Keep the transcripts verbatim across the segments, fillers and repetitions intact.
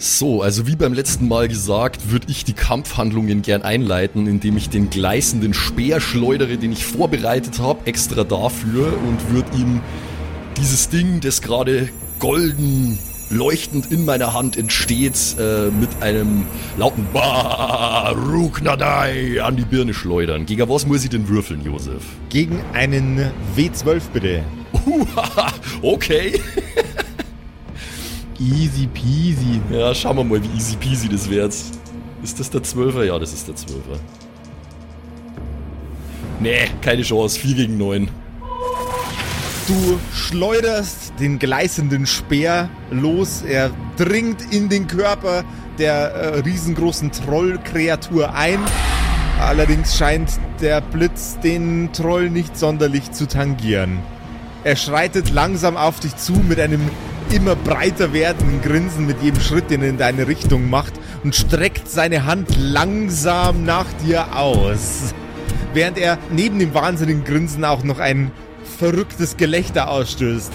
So, also wie beim letzten Mal gesagt, würde ich die Kampfhandlungen gern einleiten, indem ich den gleißenden Speer schleudere, den ich vorbereitet habe, extra dafür, und würde ihm dieses Ding, das gerade golden leuchtend in meiner Hand entsteht, äh, mit einem lauten Baruknadai an die Birne schleudern. Gegen was muss ich denn würfeln, Josef? Gegen einen W zwölf bitte. Uh, okay. Easy peasy. Ja, schauen wir mal, wie easy peasy das wird. Ist das der Zwölfer? Ja, das ist der Zwölfer. Nee, keine Chance. vier gegen neun. Du schleuderst den gleißenden Speer los. Er dringt in den Körper der äh, riesengroßen Trollkreatur ein. Allerdings scheint der Blitz den Troll nicht sonderlich zu tangieren. Er schreitet langsam auf dich zu mit einem immer breiter werdenden Grinsen mit jedem Schritt, den er in deine Richtung macht, und streckt seine Hand langsam nach dir aus. Während er neben dem wahnsinnigen Grinsen auch noch ein verrücktes Gelächter ausstößt.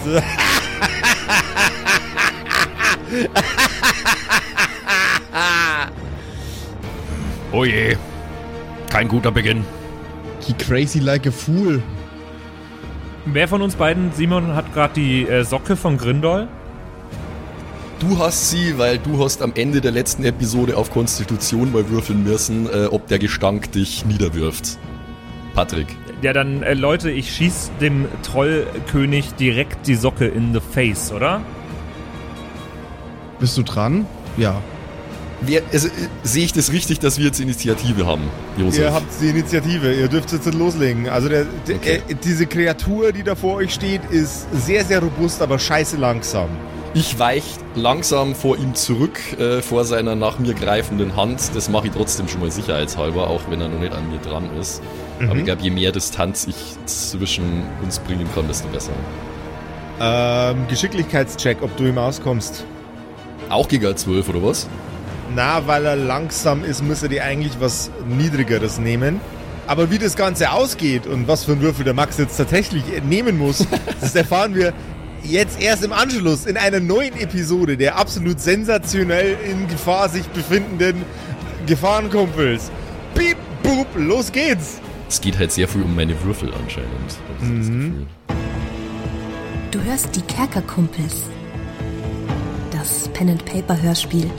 Oh je, kein guter Beginn. He crazy like a fool. Wer von uns beiden, Simon, hat gerade die äh, Socke von Grindol? Du hast sie, weil du hast am Ende der letzten Episode auf Konstitution mal würfeln müssen, äh, ob der Gestank dich niederwirft. Patrick. Ja, dann, äh, Leute, ich schieß dem Trollkönig direkt die Socke in the face, oder? Bist du dran? Ja. Wer, also, äh, sehe ich das richtig, dass wir jetzt Initiative haben, Josef? Ihr habt die Initiative, ihr dürft jetzt loslegen. Also der, der, Okay. äh, diese Kreatur, die da vor euch steht, ist sehr, sehr robust, aber scheiße langsam. Ich weich langsam vor ihm zurück, äh, vor seiner nach mir greifenden Hand. Das mache ich trotzdem schon mal sicherheitshalber, auch wenn er noch nicht an mir dran ist. Mhm. Aber ich glaube, je mehr Distanz ich zwischen uns bringen kann, desto besser. Ähm, Geschicklichkeitscheck, ob du ihm auskommst. Auch gegen zwölf, oder was? Na, weil er langsam ist, müsste die eigentlich was Niedrigeres nehmen. Aber wie das Ganze ausgeht und was für einen Würfel der Max jetzt tatsächlich nehmen muss, das erfahren wir jetzt erst im Anschluss in einer neuen Episode der absolut sensationell in Gefahr sich befindenden Gefahrenkumpels. Piep, boop, los geht's! Es geht halt sehr viel um meine Würfel anscheinend. hab ich das Gefühl. Du hörst die Kerkerkumpels. Das Pen-and-Paper-Hörspiel.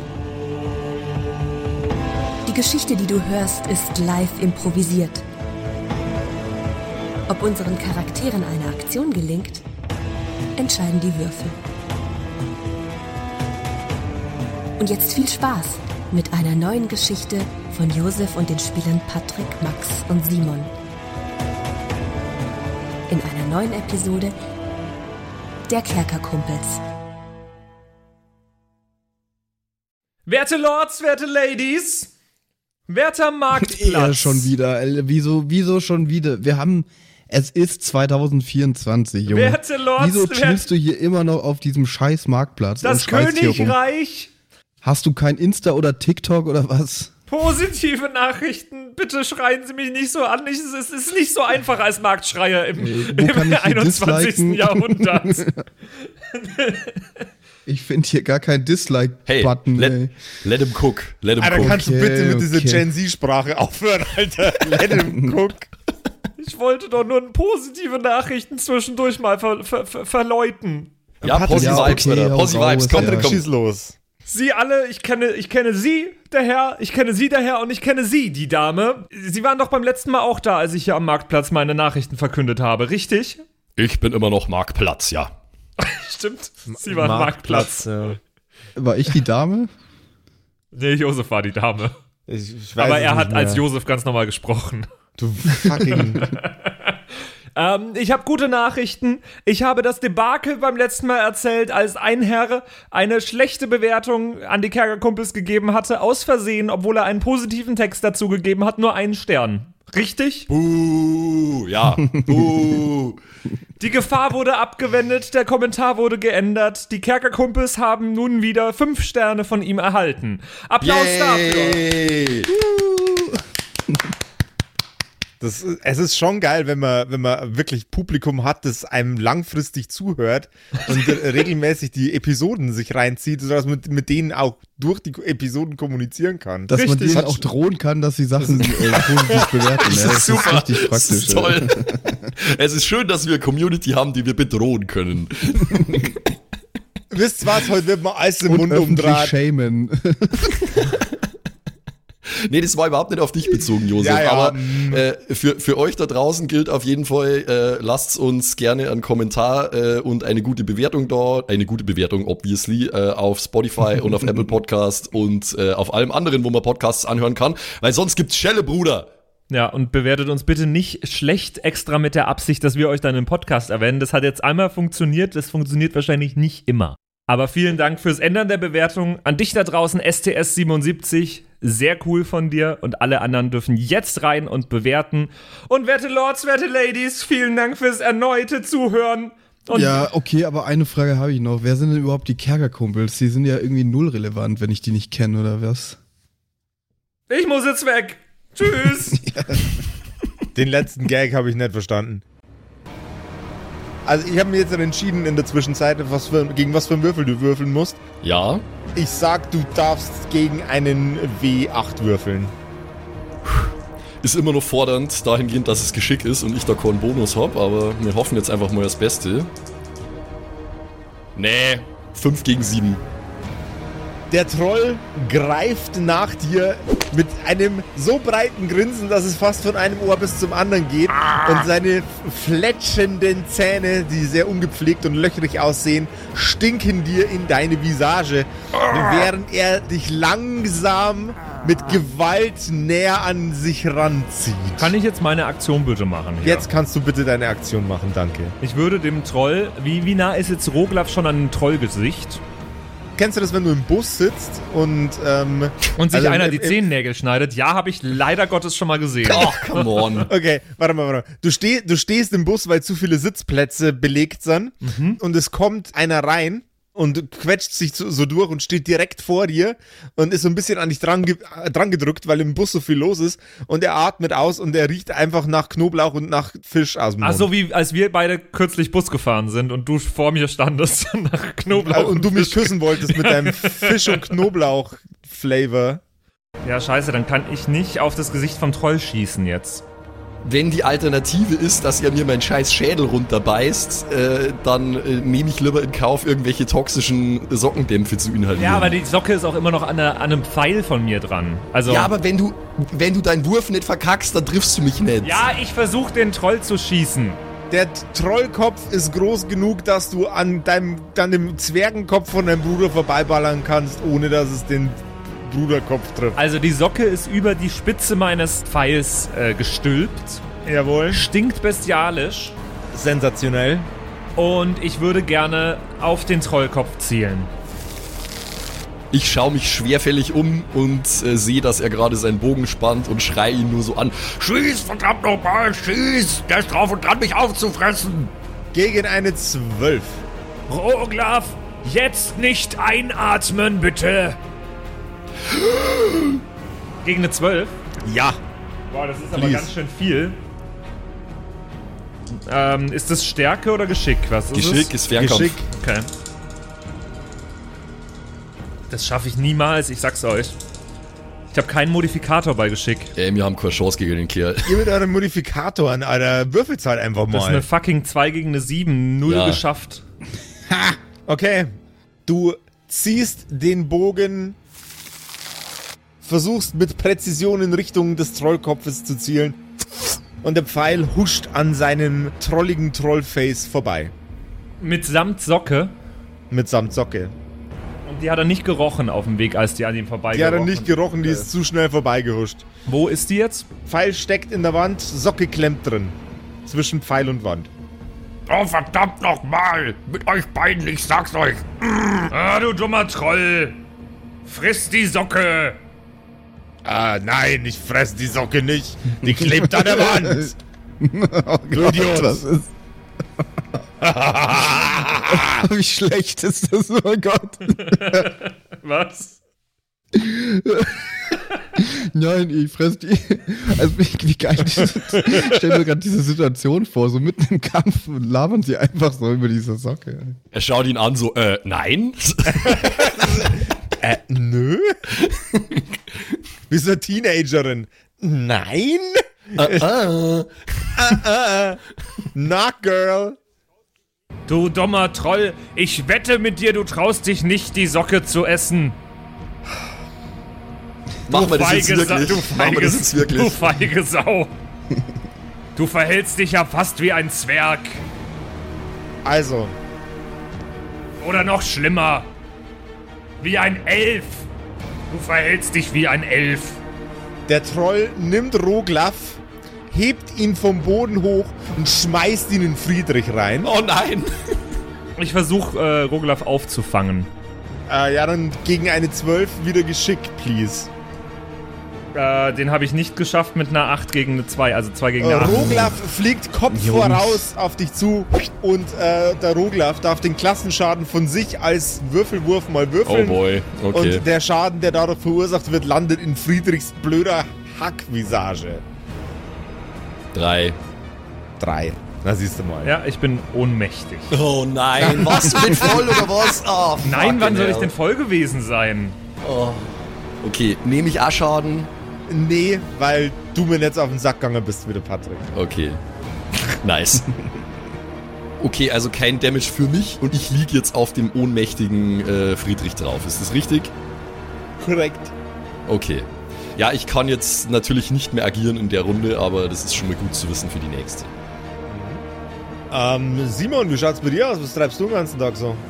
Die Geschichte, die du hörst, ist live improvisiert. Ob unseren Charakteren eine Aktion gelingt, entscheiden die Würfel. Und jetzt viel Spaß mit einer neuen Geschichte von Josef und den Spielern Patrick, Max und Simon. In einer neuen Episode der Kerkerkumpels. Werte Lords, werte Ladies, werter Marktplatz. Er schon wieder. Alter. Wieso, wieso schon wieder? Wir haben, es ist zwanzig vierundzwanzig, Junge. Werte Lords, Wieso wer- chillst du hier immer noch auf diesem scheiß Marktplatz Das und schreist hier rum? Königreich. Hast du kein Insta oder TikTok oder was? Positive Nachrichten. Bitte schreien Sie mich nicht so an. Ich, es ist nicht so einfach als Marktschreier im, Wo kann im ich hier einundzwanzigsten disliken? Jahrhundert. Ich finde hier gar keinen Hey, Dislike-Button, let, ey. let him cook. Let him Alter, cook. kannst du Okay, bitte mit dieser okay. Gen Z-Sprache aufhören, Alter? Let him cook. Ich wollte doch nur positive Nachrichten zwischendurch mal ver, ver, ver, verläuten. Ja, Posse Ja, Vibes, okay, Alter. hau Posse raus, Vibes. Komm, ja. komm. Schieß los. Sie alle, ich kenne, ich kenne Sie, der Herr, ich kenne Sie, der Herr, und ich kenne Sie, die Dame. Sie waren doch beim letzten Mal auch da, als ich hier am Marktplatz meine Nachrichten verkündet habe, richtig? Ich bin immer noch Marktplatz, ja. Stimmt, Sie waren Marktplatz. Ja. War ich die Dame? Nee, Josef war die Dame. Ich, ich weiß Aber es er nicht hat mehr. als Josef ganz normal gesprochen. Du fucking... Ähm, ich habe gute Nachrichten. Ich habe das Debakel beim letzten Mal erzählt, als ein Herr eine schlechte Bewertung an die Kerkerkumpels gegeben hatte, aus Versehen, obwohl er einen positiven Text dazu gegeben hat, nur einen Stern. Richtig? Buh, ja. Buh. Die Gefahr wurde abgewendet, der Kommentar wurde geändert. Die Kerkerkumpels haben nun wieder fünf Sterne von ihm erhalten. Applaus dafür. Yay. Das, es ist schon geil, wenn man, wenn man wirklich Publikum hat, das einem langfristig zuhört und regelmäßig die Episoden sich reinzieht, sodass man mit, mit denen auch durch die Episoden kommunizieren kann. Dass Richtig. man denen auch drohen kann, dass sie Sachen äh, positiv bewerten. Das Ja, ist super. richtig Das praktisch. ist toll. Es ist schön, dass wir eine Community haben, die wir bedrohen können. Wisst ihr was, heute wird man alles im Und Mund öffentlich umdraht. shamen. Nee, das war überhaupt nicht auf dich bezogen, Josef. Ja, ja, aber mm. äh, für, für euch da draußen gilt auf jeden Fall, äh, lasst uns gerne einen Kommentar äh, und eine gute Bewertung da, eine gute Bewertung, obviously, äh, auf Spotify und auf Apple Podcast und äh, auf allem anderen, wo man Podcasts anhören kann, weil sonst gibt's Schelle, Bruder. Ja, und bewertet uns bitte nicht schlecht extra mit der Absicht, dass wir euch dann im Podcast erwähnen. Das hat jetzt einmal funktioniert, das funktioniert wahrscheinlich nicht immer. Aber vielen Dank fürs Ändern der Bewertung. An dich da draußen, S T S siebenundsiebzig. Sehr cool von dir. Und alle anderen dürfen jetzt rein und bewerten. Und werte Lords, werte Ladies, vielen Dank fürs erneute Zuhören. Und Ja, okay, aber eine Frage habe ich noch. Wer sind denn überhaupt die Kerkerkumpels? Die sind ja irgendwie null relevant, wenn ich die nicht kenne, oder was? ich muss jetzt weg. Tschüss. Den letzten Gag habe ich nicht verstanden. Also ich habe mir jetzt entschieden in der Zwischenzeit, was für, gegen was für einen Würfel du würfeln musst. Ja, Ich sag, du darfst gegen einen W acht würfeln. ist immer noch fordernd, dahingehend, dass es Geschick ist und ich da keinen Bonus hab, aber wir hoffen jetzt einfach mal das Beste. Nee, fünf gegen sieben. Der Troll greift nach dir mit einem so breiten Grinsen, dass es fast von einem Ohr bis zum anderen geht. Und seine fletschenden Zähne, die sehr ungepflegt und löchrig aussehen, stinken dir in deine Visage, während er dich langsam mit Gewalt näher an sich ranzieht. Kann ich jetzt meine Aktion bitte machen? Hier? Jetzt kannst du bitte deine Aktion machen, danke. Ich würde dem Troll, wie, wie nah ist jetzt Roglaf schon an dem Trollgesicht? Kennst du das, wenn du im Bus sitzt und ähm, Und sich also einer im- die im- Zehennägel schneidet? Ja, habe ich leider Gottes schon mal gesehen. Oh, come on. Okay, warte mal, warte mal. Du, steh, du stehst im Bus, weil zu viele Sitzplätze belegt sind und es kommt einer rein und quetscht sich so, so durch und steht direkt vor dir und ist so ein bisschen an dich dran, ge äh, dran gedrückt, weil im Bus so viel los ist und er atmet aus und er riecht einfach nach Knoblauch und nach Fisch aus dem Mund. Ach so, wie als wir beide kürzlich Bus gefahren sind und du vor mir standest nach Knoblauch. Äh, und du mich Fisch. küssen wolltest mit deinem Fisch- und Knoblauch-Flavor. Ja, scheiße, dann kann ich nicht auf das Gesicht vom Troll schießen jetzt. Wenn die Alternative ist, dass er mir meinen scheiß Schädel runterbeißt, äh, dann äh, nehme ich lieber in Kauf, irgendwelche toxischen Sockendämpfe zu inhalieren. Ja, aber die Socke ist auch immer noch an, einer, an einem Pfeil von mir dran. Also, Ja, aber wenn du, wenn du deinen Wurf nicht verkackst, dann triffst du mich nicht. ja, ich versuche den Troll zu schießen. Der Trollkopf ist groß genug, dass du an deinem, an dem Zwergenkopf von deinem Bruder vorbeiballern kannst, ohne dass es den Bruderkopf trifft. Also die Socke ist über die Spitze meines Pfeils äh, gestülpt, Jawohl. stinkt bestialisch Sensationell. und ich würde gerne auf den Trollkopf zielen. Ich schaue mich schwerfällig um und äh, sehe, dass er gerade seinen Bogen spannt und schreie ihn nur so an. Schieß, verdammt nochmal, schieß! Der ist drauf und dran, mich aufzufressen! Gegen eine zwölf. Roglaf, jetzt nicht einatmen, bitte! Gegen eine zwölf? Ja. Boah, das ist aber Please. ganz schön viel. Ähm, ist das Stärke oder Geschick? Was ist Geschick es? ist Fernkampf. Geschick. Okay. Das schaffe ich niemals, ich sag's euch. Ich habe keinen Modifikator bei Geschick. Ey, wir haben keine Chance gegen den Kerl. Ihr mit euren Modifikator Alter. Würfelt halt einfach Das ist eine mal. fucking zwei gegen eine sieben. Null Ja. geschafft. Okay. Du ziehst den Bogen, versuchst mit Präzision in Richtung des Trollkopfes zu zielen und der Pfeil huscht an seinem trolligen Trollface vorbei. Mitsamt Socke. Mitsamt Socke. Und die hat er nicht gerochen auf dem Weg, als die an ihm vorbei Die hat er gerochen. nicht gerochen, die ist zu schnell vorbeigehuscht. Wo ist die jetzt? Pfeil steckt in der Wand, Socke klemmt drin. Zwischen Pfeil und Wand. Oh, verdammt nochmal! Mit euch beiden, ich sag's euch! Ah, du dummer Troll! Friss die Socke! Ah, nein, ich fress die Socke nicht. Die klebt an der Wand. Oh Du Gott, Idiot. was ist... Wie schlecht ist das? Oh Gott. Was? Nein, ich fress die. Also wie, wie geil. Ich stell mir gerade diese Situation vor, so mitten im Kampf und labern sie einfach so über diese Socke. Er schaut ihn an, so, äh, nein? Äh, nö? Bist du eine Teenagerin? Nein? äh, äh. äh, äh. Not girl. Du dummer Troll, ich wette mit dir, du traust dich nicht, die Socke zu essen. Machen wir das jetzt Feige Sa- wirklich? du Machen wir feige, das jetzt wirklich? du feige Sau. Du verhältst dich ja fast wie ein Zwerg. Also, Oder noch schlimmer, wie ein Elf. Du verhältst dich wie ein Elf. der Troll nimmt Roglaf, hebt ihn vom Boden hoch und schmeißt ihn in Friedrich rein. Oh nein! Ich versuche, äh, Roglaf aufzufangen. Äh, ja, dann gegen eine zwölf wieder geschickt, please. Äh, den habe ich nicht geschafft mit einer acht gegen eine zwei, also zwei gegen eine acht. Roglaf fliegt Kopf Jungs. voraus auf dich zu und äh, der Roglaf darf den Klassenschaden von sich als Würfelwurf mal Oh würfeln. boy, okay. Und der Schaden, der dadurch verursacht wird, landet in Friedrichs blöder Hackvisage. Drei. Drei. Na, siehst du mal. Ja, ich bin ohnmächtig. Oh nein, was? Mit voll oder was? Oh, Nein, wann soll ich hell. denn voll gewesen sein? Okay, nehme ich auch Schaden? Nee, weil du mir jetzt auf den Sack gegangen bist, wieder Patrick. Okay. Nice. Okay, also kein Damage für mich und ich liege jetzt auf dem ohnmächtigen äh, Friedrich drauf. Ist das richtig? Korrekt. Okay. Ja, ich kann jetzt natürlich nicht mehr agieren in der Runde, aber das ist schon mal gut zu wissen für die nächste. Ähm, Simon, wie schaut's bei dir aus? Was treibst du den ganzen Tag so?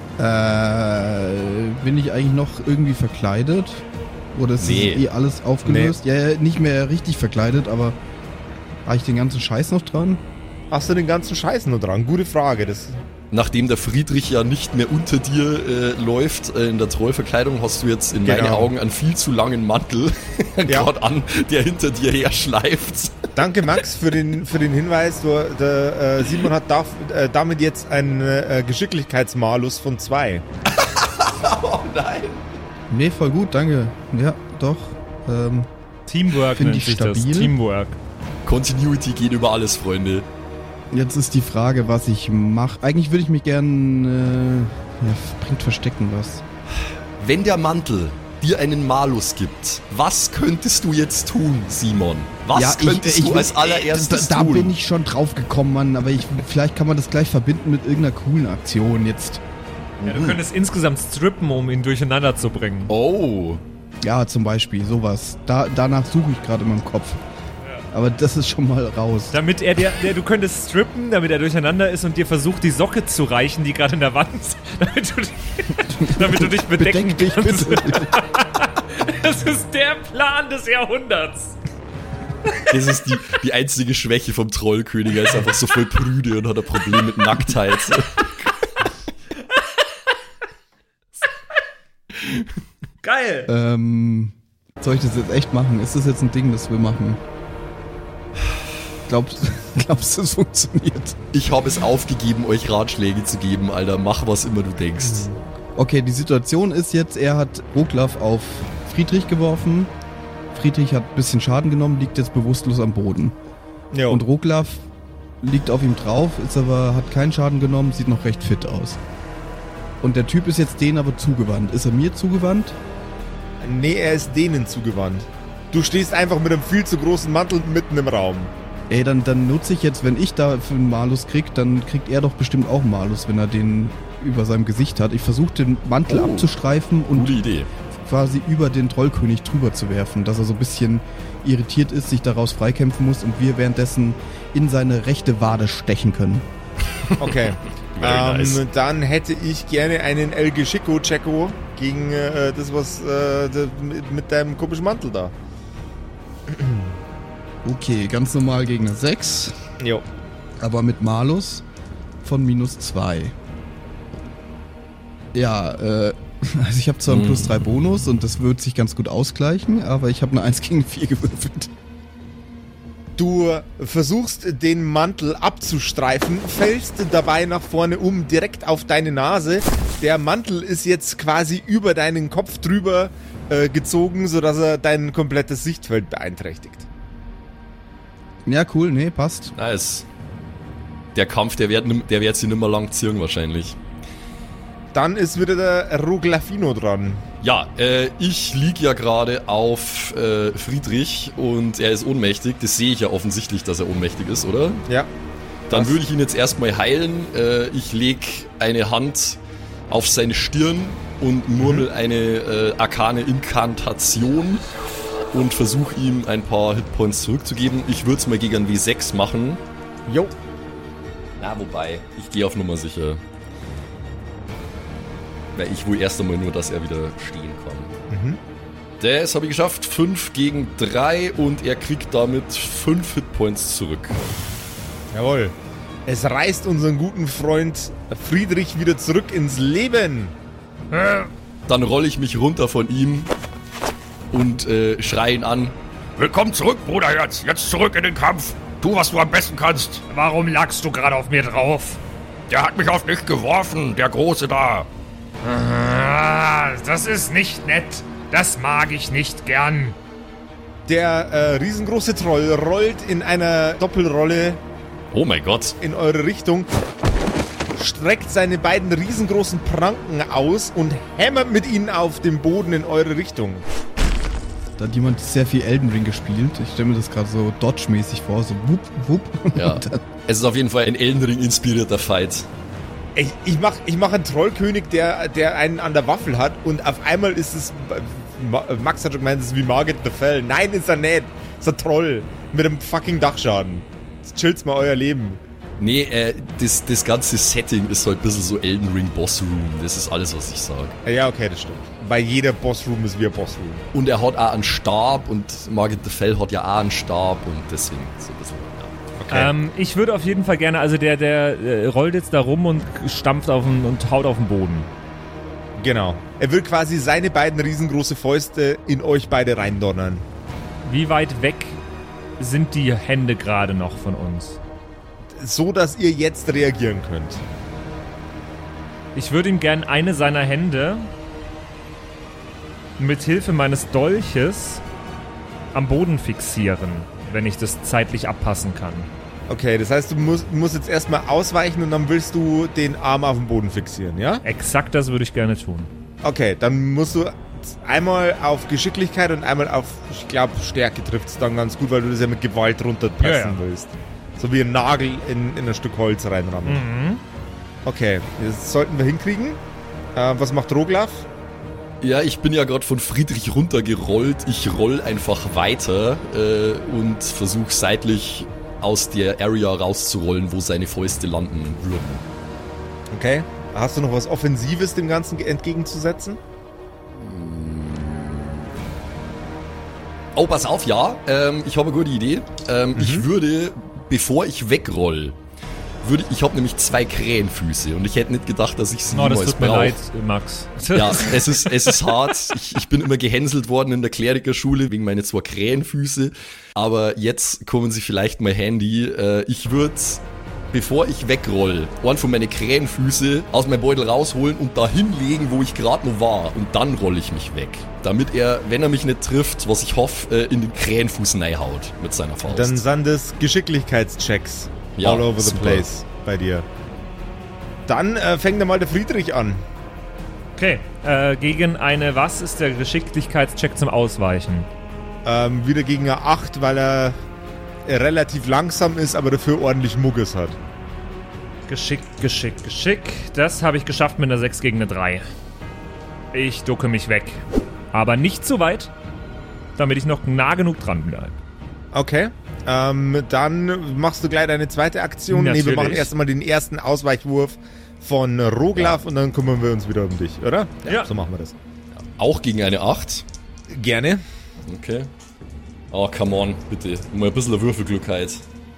Äh, bin ich eigentlich noch irgendwie verkleidet? Oder ist Nee. das eh alles aufgelöst? Ja, ja, nicht mehr richtig verkleidet, aber habe ich den ganzen Scheiß noch dran? Hast du den ganzen Scheiß nur dran? Gute Frage. Das Nachdem der Friedrich ja nicht mehr unter dir äh, läuft äh, in der Trollverkleidung, hast du jetzt in Genau. meinen Augen einen viel zu langen Mantel Ja. gerade an, der hinter dir her schleift. Danke, Max, für den, für den Hinweis. Du, der, äh, Simon hat darf, äh, damit jetzt einen äh, Geschicklichkeitsmalus von zwei. Oh nein. Nee, voll gut, danke. Ja, doch. Ähm, Teamwork Find nennt ich sich das. stabil. Teamwork. Continuity geht über alles, Freunde. jetzt ist die Frage, was ich mache. Eigentlich würde ich mich gern... Äh, ja, bringt Verstecken was. Wenn der Mantel dir einen Malus gibt, was könntest du jetzt tun, Simon? Was ja, könntest ich, ich, du als allererstes da, da tun? bin ich schon drauf gekommen, Mann. Aber ich, vielleicht kann man das gleich verbinden mit irgendeiner coolen Aktion jetzt. Ja, du könntest insgesamt strippen, um ihn durcheinander zu bringen. Oh. Ja, zum Beispiel, sowas. Da, danach suche ich gerade in meinem Kopf. Aber das ist schon mal raus. Damit er dir, der, du könntest strippen, damit er durcheinander ist und dir versucht, die Socke zu reichen, die gerade in der Wand ist, damit du, damit du dich bedecken Bedeck dich kannst. bitte. Das ist der Plan des Jahrhunderts. Das ist die, die einzige Schwäche vom Trollkönig. Er ist einfach so voll prüde und hat ein Problem mit Nacktheit. Geil. Ähm, soll ich das jetzt echt machen? Ist das jetzt ein Ding, das wir machen? Glaubst, glaubst du, es funktioniert? Ich habe es aufgegeben, euch Ratschläge zu geben, Alter. Mach, was immer du denkst. Okay, die Situation ist jetzt, er hat Roglaf auf Friedrich geworfen. Friedrich hat ein bisschen Schaden genommen, liegt jetzt bewusstlos am Boden. Jo. Und Roglaf liegt auf ihm drauf, ist aber, hat keinen Schaden genommen, sieht noch recht fit aus. Und der Typ ist jetzt denen aber zugewandt. Ist er mir zugewandt? Nee, er ist denen zugewandt. Du stehst einfach mit einem viel zu großen Mantel mitten im Raum. Ey, dann, dann nutze ich jetzt, wenn ich da für einen Malus krieg, dann kriegt er doch bestimmt auch einen Malus, wenn er den über seinem Gesicht hat. Ich versuche den Mantel Oh. abzustreifen und Gute Idee. quasi über den Trollkönig drüber zu werfen, dass er so ein bisschen irritiert ist, sich daraus freikämpfen muss und wir währenddessen in seine rechte Wade stechen können. Okay. Very ähm, nice. Dann hätte ich gerne einen El Geschico Checo gegen äh, das, was äh, de, mit, mit deinem komischen Mantel da. Okay, ganz normal gegen eine sechs, Jo. aber mit Malus von minus zwei. Ja, äh, also ich habe zwar einen plus drei Bonus und das wird sich ganz gut ausgleichen, aber ich habe eine eins gegen vier gewürfelt. Du versuchst den Mantel abzustreifen, fällst dabei nach vorne um, direkt auf deine Nase. Der Mantel ist jetzt quasi über deinen Kopf drüber äh, gezogen, sodass er dein komplettes Sichtfeld beeinträchtigt. Ja, cool, nee, passt. Nice. Der Kampf, der wird, nimm- der wird sie nicht mehr lang ziehen wahrscheinlich. Dann ist wieder der Roglafino dran. Ja, äh, ich lieg ja gerade auf äh, Friedrich und er ist ohnmächtig. Das sehe ich ja offensichtlich, dass er ohnmächtig ist, oder? Ja. Dann Was? würde ich ihn jetzt erstmal heilen. Äh, ich leg eine Hand auf seine Stirn und murmel Mhm. eine äh, arkane Inkantation und versuche ihm ein paar Hitpoints zurückzugeben. Ich würde es mal gegen ein W sechs machen. Jo. Na, wobei, ich gehe auf Nummer sicher. Weil ich will erst einmal nur, dass er wieder stehen kann. Mhm. Das habe ich geschafft. fünf gegen drei und er kriegt damit fünf Hitpoints zurück. Jawohl. Es reißt unseren guten Freund Friedrich wieder zurück ins Leben. Dann rolle ich mich runter von ihm und äh, schreie ihn an. Willkommen zurück, Bruderherz. Jetzt zurück in den Kampf. Tu, was du am besten kannst. Warum lagst du gerade auf mir drauf? Der hat mich auf dich geworfen, der Große da. Ah, das ist nicht nett. Das mag ich nicht gern. Der äh, riesengroße Troll rollt in einer Doppelrolle Oh mein Gott. in eure Richtung, streckt seine beiden riesengroßen Pranken aus und hämmert mit ihnen auf den Boden in eure Richtung. Da hat jemand sehr viel Elden Ring gespielt. Ich stelle mir das gerade so Dodge-mäßig vor, so wupp, wupp. Ja. Und dann- Es ist auf jeden Fall ein Elden Ring inspirierter Fight. Ich, ich mach, ich mach einen Trollkönig, der, der einen an der Waffel hat und auf einmal ist es, Ma- Max hat schon gemeint, es ist wie Margit the Fell. Nein, ist er nicht. Ist ein Troll mit einem fucking Dachschaden. Jetzt chillt's mal euer Leben. Nee, äh, das, das ganze Setting ist halt ein bisschen so Elden Ring Boss Room. Das ist alles, was ich sage. Ja, okay, das stimmt. Bei jeder Bossroom ist wie ein Bossroom. Und er hat auch einen Stab und Margit the Fell hat ja auch einen Stab und deswegen so ein bisschen, ja. Okay. Ähm, ich würde auf jeden Fall gerne, also der, der äh, rollt jetzt da rum und stampft auf den, und haut auf den Boden. Genau. Er will quasi seine beiden riesengroße Fäuste in euch beide reindonnern. Wie weit weg sind die Hände gerade noch von uns? So, dass ihr jetzt reagieren könnt. Ich würde ihm gern eine seiner Hände mit Hilfe meines Dolches am Boden fixieren, wenn ich das zeitlich abpassen kann. Okay, das heißt, du musst, musst jetzt erstmal ausweichen und dann willst du den Arm auf den Boden fixieren, ja? Exakt das würde ich gerne tun. Okay, dann musst du einmal auf Geschicklichkeit und einmal auf, ich glaube, Stärke trifft es dann ganz gut, weil du das ja mit Gewalt runterpressen Ja, ja. willst. So wie ein Nagel in, in ein Stück Holz reinrammen. Mhm. Okay, das sollten wir hinkriegen. Äh, was macht Roglaf? Ja, ich bin ja gerade von Friedrich runtergerollt. Ich roll einfach weiter äh, und versuche seitlich aus der Area rauszurollen, wo seine Fäuste landen würden. Okay. Hast du noch was Offensives dem Ganzen entgegenzusetzen? Oh, pass auf, ja. Ähm, ich habe eine gute Idee. Ähm, Ich würde, bevor ich wegroll, würde ich habe nämlich zwei Krähenfüße und ich hätte nicht gedacht, dass ich sie Oh, das jemals tut mir brauche. leid, Max. Ja, es ist, es ist hart. Ich, ich bin immer gehänselt worden in der Klerikerschule wegen meiner zwei Krähenfüße. Aber jetzt kommen sie vielleicht mal handy. Äh, ich würde, bevor ich wegroll, einen von meinen Krähenfüße aus meinem Beutel rausholen und da hinlegen, wo ich gerade noch war. Und dann rolle ich mich weg. Damit er, wenn er mich nicht trifft, was ich hoffe, äh, in den Krähenfuß reinhaut mit seiner Faust. Dann sind das Geschicklichkeitschecks Ja, all over the super. place bei dir. Dann äh, fängt er mal der Friedrich an. Okay, äh, gegen eine, was ist der Geschicklichkeitscheck zum Ausweichen? Ähm, wieder gegen eine acht, weil er, er relativ langsam ist, aber dafür ordentlich Mugges hat. Geschick, Geschick, Geschick. Das habe ich geschafft mit einer sechs gegen eine drei. Ich ducke mich weg. Aber nicht zu weit, damit ich noch nah genug dran bleibe. Okay. Ähm, dann machst du gleich deine zweite Aktion. Nee, wir Natürlich. machen erst einmal den ersten Ausweichwurf von Roglaf und dann kümmern wir uns wieder um dich, oder? Ja. So machen wir das. Auch gegen eine acht. Gerne. Okay. Oh, come on, bitte. Mal ein bisschen Würfelglückheit.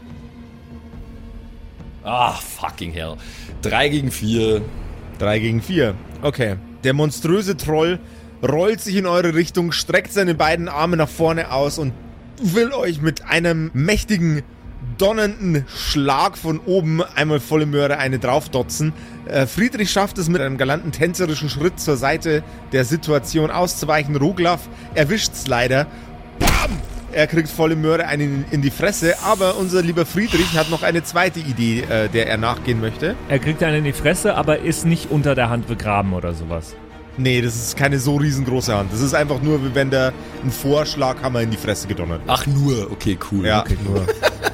Ah, fucking hell. drei gegen vier. drei gegen vier. Okay. Der monströse Troll rollt sich in eure Richtung, streckt seine beiden Arme nach vorne aus und will euch mit einem mächtigen donnernden Schlag von oben einmal volle Möhre eine draufdotzen. Äh, Friedrich schafft es mit einem galanten tänzerischen Schritt zur Seite der Situation auszuweichen. Roglaf erwischt's leider. Bam! Er kriegt volle Möhre einen in die Fresse, aber unser lieber Friedrich hat noch eine zweite Idee, äh, der er nachgehen möchte. Er kriegt einen in die Fresse, aber ist nicht unter der Hand begraben oder sowas. Nee, das ist keine so riesengroße Hand. Das ist einfach nur, wie wenn der einen Vorschlaghammer in die Fresse gedonnert. Ach nur, okay, cool. Ja, Okay. nur.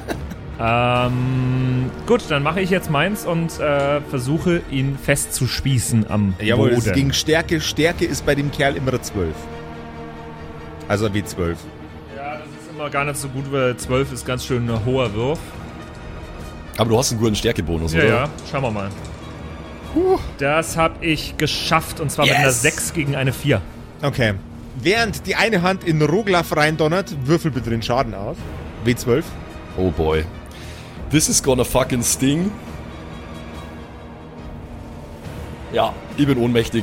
Ähm, gut, dann mache ich jetzt meins und äh, versuche ihn festzuspießen am Jawohl, Boden. das ist gegen Stärke. Stärke ist bei dem Kerl immer zwölf. Also W zwölf. Ja, das ist immer gar nicht so gut, weil zwölf ist ganz schön ein hoher Wurf. Aber du hast einen guten Stärkebonus, Ja, oder? ja, schauen wir mal. Das habe ich geschafft und zwar Yes! mit einer sechs gegen eine vier. Okay. Während die eine Hand in Roglaf reindonnert, würfel bitte den Schaden aus. W zwölf. Oh boy. This is gonna fucking sting. Ja, ich bin ohnmächtig.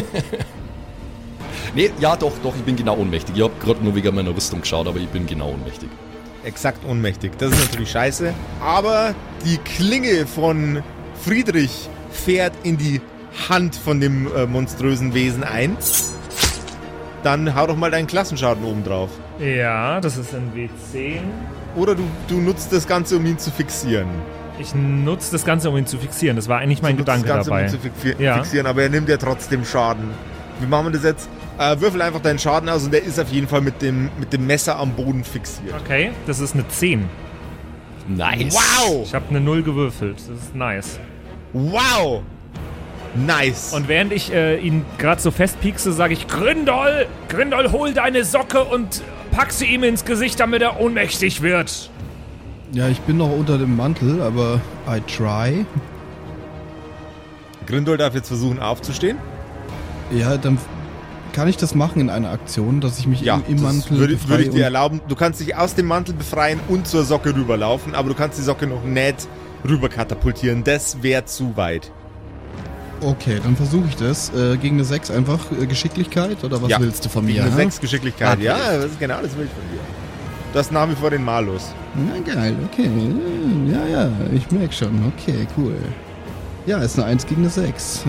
Nee, ja doch, doch, ich bin genau ohnmächtig. Ich hab gerade nur wegen meiner Rüstung geschaut, aber ich bin genau ohnmächtig. Exakt ohnmächtig. Das ist natürlich scheiße. Aber die Klinge von Friedrich fährt in die Hand von dem äh, monströsen Wesen ein. Dann hau doch mal deinen Klassenschaden oben drauf. Ja, das ist ein W zehn. Oder du, du nutzt das Ganze, um ihn zu fixieren. Ich nutze das Ganze, um ihn zu fixieren. Das war eigentlich mein Du nutzt Gedanke das Ganze, dabei. um ihn zu fixi- Ja. fixieren, aber er nimmt ja trotzdem Schaden. Wie machen wir das jetzt? Äh, würfel einfach deinen Schaden aus und der ist auf jeden Fall mit dem, mit dem Messer am Boden fixiert. Okay, das ist eine zehn. Nice. Wow! Ich habe eine null gewürfelt. Das ist nice. Wow! Nice! Und während ich äh, ihn gerade so festpiekse, sage ich, Grindol, Grindol, hol deine Socke und pack sie ihm ins Gesicht, damit er ohnmächtig wird. Ja, ich bin noch unter dem Mantel, aber I try. Grindol darf jetzt versuchen aufzustehen. Ja, dann kann ich das machen in einer Aktion, dass ich mich Ja, im, im das Mantel würde, befreie würde ich dir und- erlauben. Du kannst dich aus dem Mantel befreien und zur Socke rüberlaufen, aber du kannst die Socke noch nicht rüber katapultieren. Das wäre zu weit. Okay, dann versuche ich das. Äh, gegen eine sechs einfach äh, Geschicklichkeit oder was Ja, willst du von mir? Gegen eine hä? sechs Geschicklichkeit. Okay. Ja, das ist genau das will ich von dir. Du hast nach wie vor den Malus. Na geil, okay. Ja, ja, ich merke schon. Okay, cool. Ja, ist eine eins gegen eine sechs.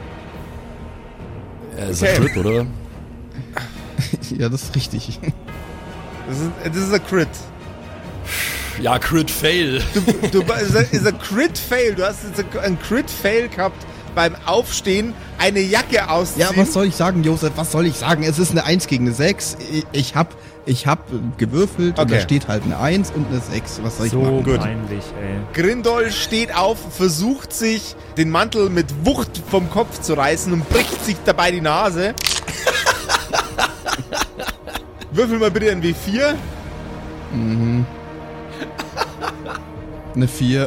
Er ist Okay. ein Crit, oder? Ja, das ist richtig. Das ist, das ist ein Crit. Ja, Crit Fail. Du, du, ist ein- ist ein Crit-Fail. Du hast jetzt einen Crit-Fail gehabt beim Aufstehen, eine Jacke ausziehen. Ja, was soll ich sagen, Josef? Was soll ich sagen? Es ist eine eins gegen eine sechs. Ich, ich hab, ich hab gewürfelt und Okay. da steht halt eine eins und eine sechs. Was soll ich So machen? Gut. peinlich, ey. Grindol steht auf, versucht sich den Mantel mit Wucht vom Kopf zu reißen und bricht sich dabei die Nase. Würfel mal bitte ein W vier. Eine vier.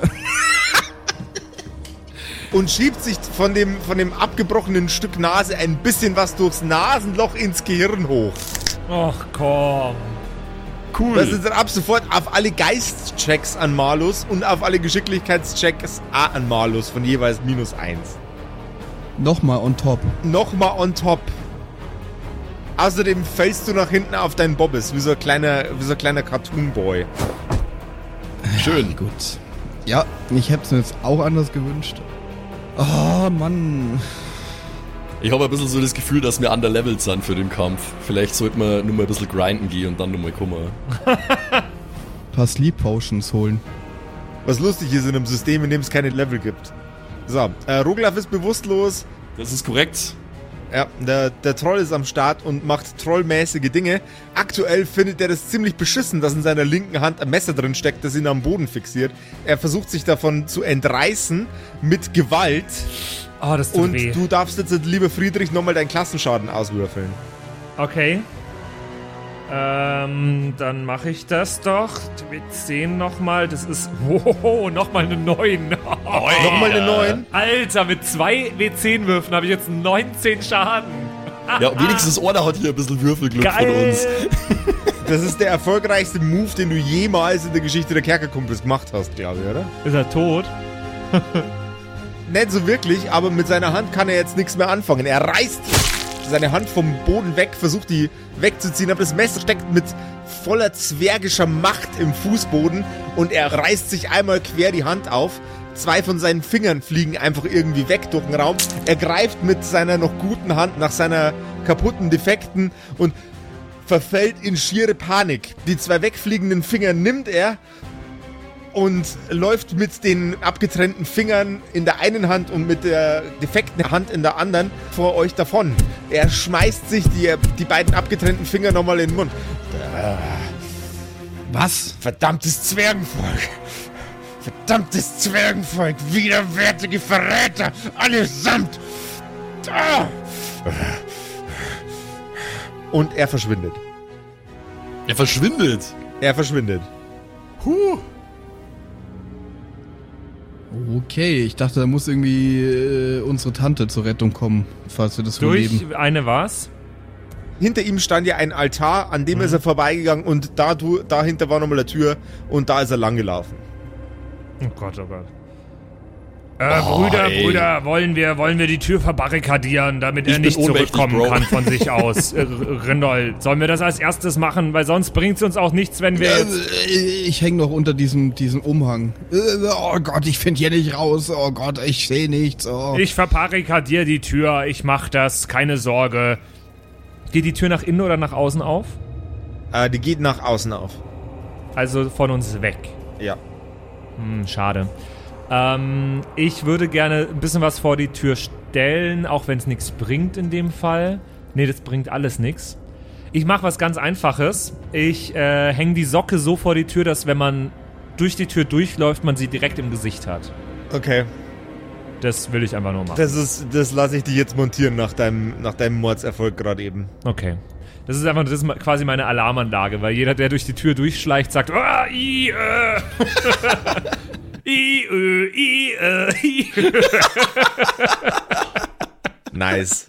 Und schiebt sich von dem, von dem abgebrochenen Stück Nase ein bisschen was durchs Nasenloch ins Gehirn hoch. Och, komm. Cool. Das ist dann ab sofort auf alle Geistchecks an Malus und auf alle Geschicklichkeitschecks A an Malus von jeweils minus eins. Nochmal on top. Nochmal on top. Außerdem fällst du nach hinten auf deinen Bobbes, wie so ein kleiner, wie so ein kleiner Cartoon-Boy. Schön. Gut. Ja, ich hätte es mir jetzt auch anders gewünscht. Oh, Mann. Ich habe ein bisschen so das Gefühl, dass wir underlevelt sind für den Kampf. Vielleicht sollten wir nur mal ein bisschen grinden gehen und dann nochmal kommen. Ein paar Sleep Potions holen. Was lustig ist in einem System, in dem es keine Level gibt. So, äh, Roglaf ist bewusstlos. Das ist korrekt. Ja, der, der Troll ist am Start und macht trollmäßige Dinge. Aktuell findet er das ziemlich beschissen, dass in seiner linken Hand ein Messer drin steckt, das ihn am Boden fixiert. Er versucht sich davon zu entreißen mit Gewalt. Oh, das tut Und weh. du darfst jetzt, lieber Friedrich, nochmal deinen Klassenschaden auswürfeln. Okay. Ähm, dann mache ich das doch. W zehn nochmal. Das ist. Wow, nochmal eine neun. Nochmal eine neun. Alter, mit zwei W zehn Würfen habe ich jetzt neunzehn Schaden. Ja, wenigstens einer hat hier ein bisschen Würfelglück von Geil. uns. Das ist der erfolgreichste Move, den du jemals in der Geschichte der Kerkerkumpels gemacht hast, glaube ich, oder? Ist er tot? Nicht so wirklich, aber mit seiner Hand kann er jetzt nichts mehr anfangen. Er reißt seine Hand vom Boden weg, versucht die wegzuziehen, aber das Messer steckt mit voller zwergischer Macht im Fußboden und er reißt sich einmal quer die Hand auf. Zwei von seinen Fingern fliegen einfach irgendwie weg durch den Raum. Er greift mit seiner noch guten Hand nach seiner kaputten, defekten und verfällt in schiere Panik. Die zwei wegfliegenden Finger nimmt er und läuft mit den abgetrennten Fingern in der einen Hand und mit der defekten Hand in der anderen vor euch davon. Er schmeißt sich die, die beiden abgetrennten Finger nochmal in den Mund. Was? Verdammtes Zwergenvolk! Verdammtes Zwergenvolk! Widerwärtige Verräter! Allesamt! Ah! Und er verschwindet. Er verschwindet. Er verschwindet. Huh. Okay, ich dachte, da muss irgendwie äh, unsere Tante zur Rettung kommen, falls wir das überleben. Durch eine was? Hinter ihm stand ja ein Altar, an dem mhm. ist er vorbeigegangen und da, du, dahinter war nochmal eine Tür und da ist er lang gelaufen. Oh Gott, oh Gott. Äh, oh, Brüder, ey. Brüder, wollen wir, wollen wir die Tür verbarrikadieren, damit er nicht zurückkommen Bro. kann von sich aus? äh, Rindol, sollen wir das als erstes machen? Weil sonst bringt es uns auch nichts, wenn wir jetzt... Ich hänge noch unter diesem, diesem Umhang. Oh Gott, ich finde hier nicht raus. Oh Gott, ich sehe nichts. Oh. Ich verbarrikadiere die Tür, ich mach das, keine Sorge. Geht die Tür nach innen oder nach außen auf? Äh, die geht nach außen auf. Also von uns weg? Ja. Hm, schade. Ähm, ich würde gerne ein bisschen was vor die Tür stellen, auch wenn es nichts bringt in dem Fall. Nee, das bringt alles nichts. Ich mache was ganz Einfaches. Ich äh, hänge die Socke so vor die Tür, dass wenn man durch die Tür durchläuft, man sie direkt im Gesicht hat. Okay. Das will ich einfach nur machen. Das ist, das lasse ich dich jetzt montieren nach deinem, nach deinem Mordserfolg gerade eben. Okay. Das ist einfach, das ist quasi meine Alarmanlage, weil jeder, der durch die Tür durchschleicht, sagt, ah, i, äh. I, ö, I, äh, I. Nice.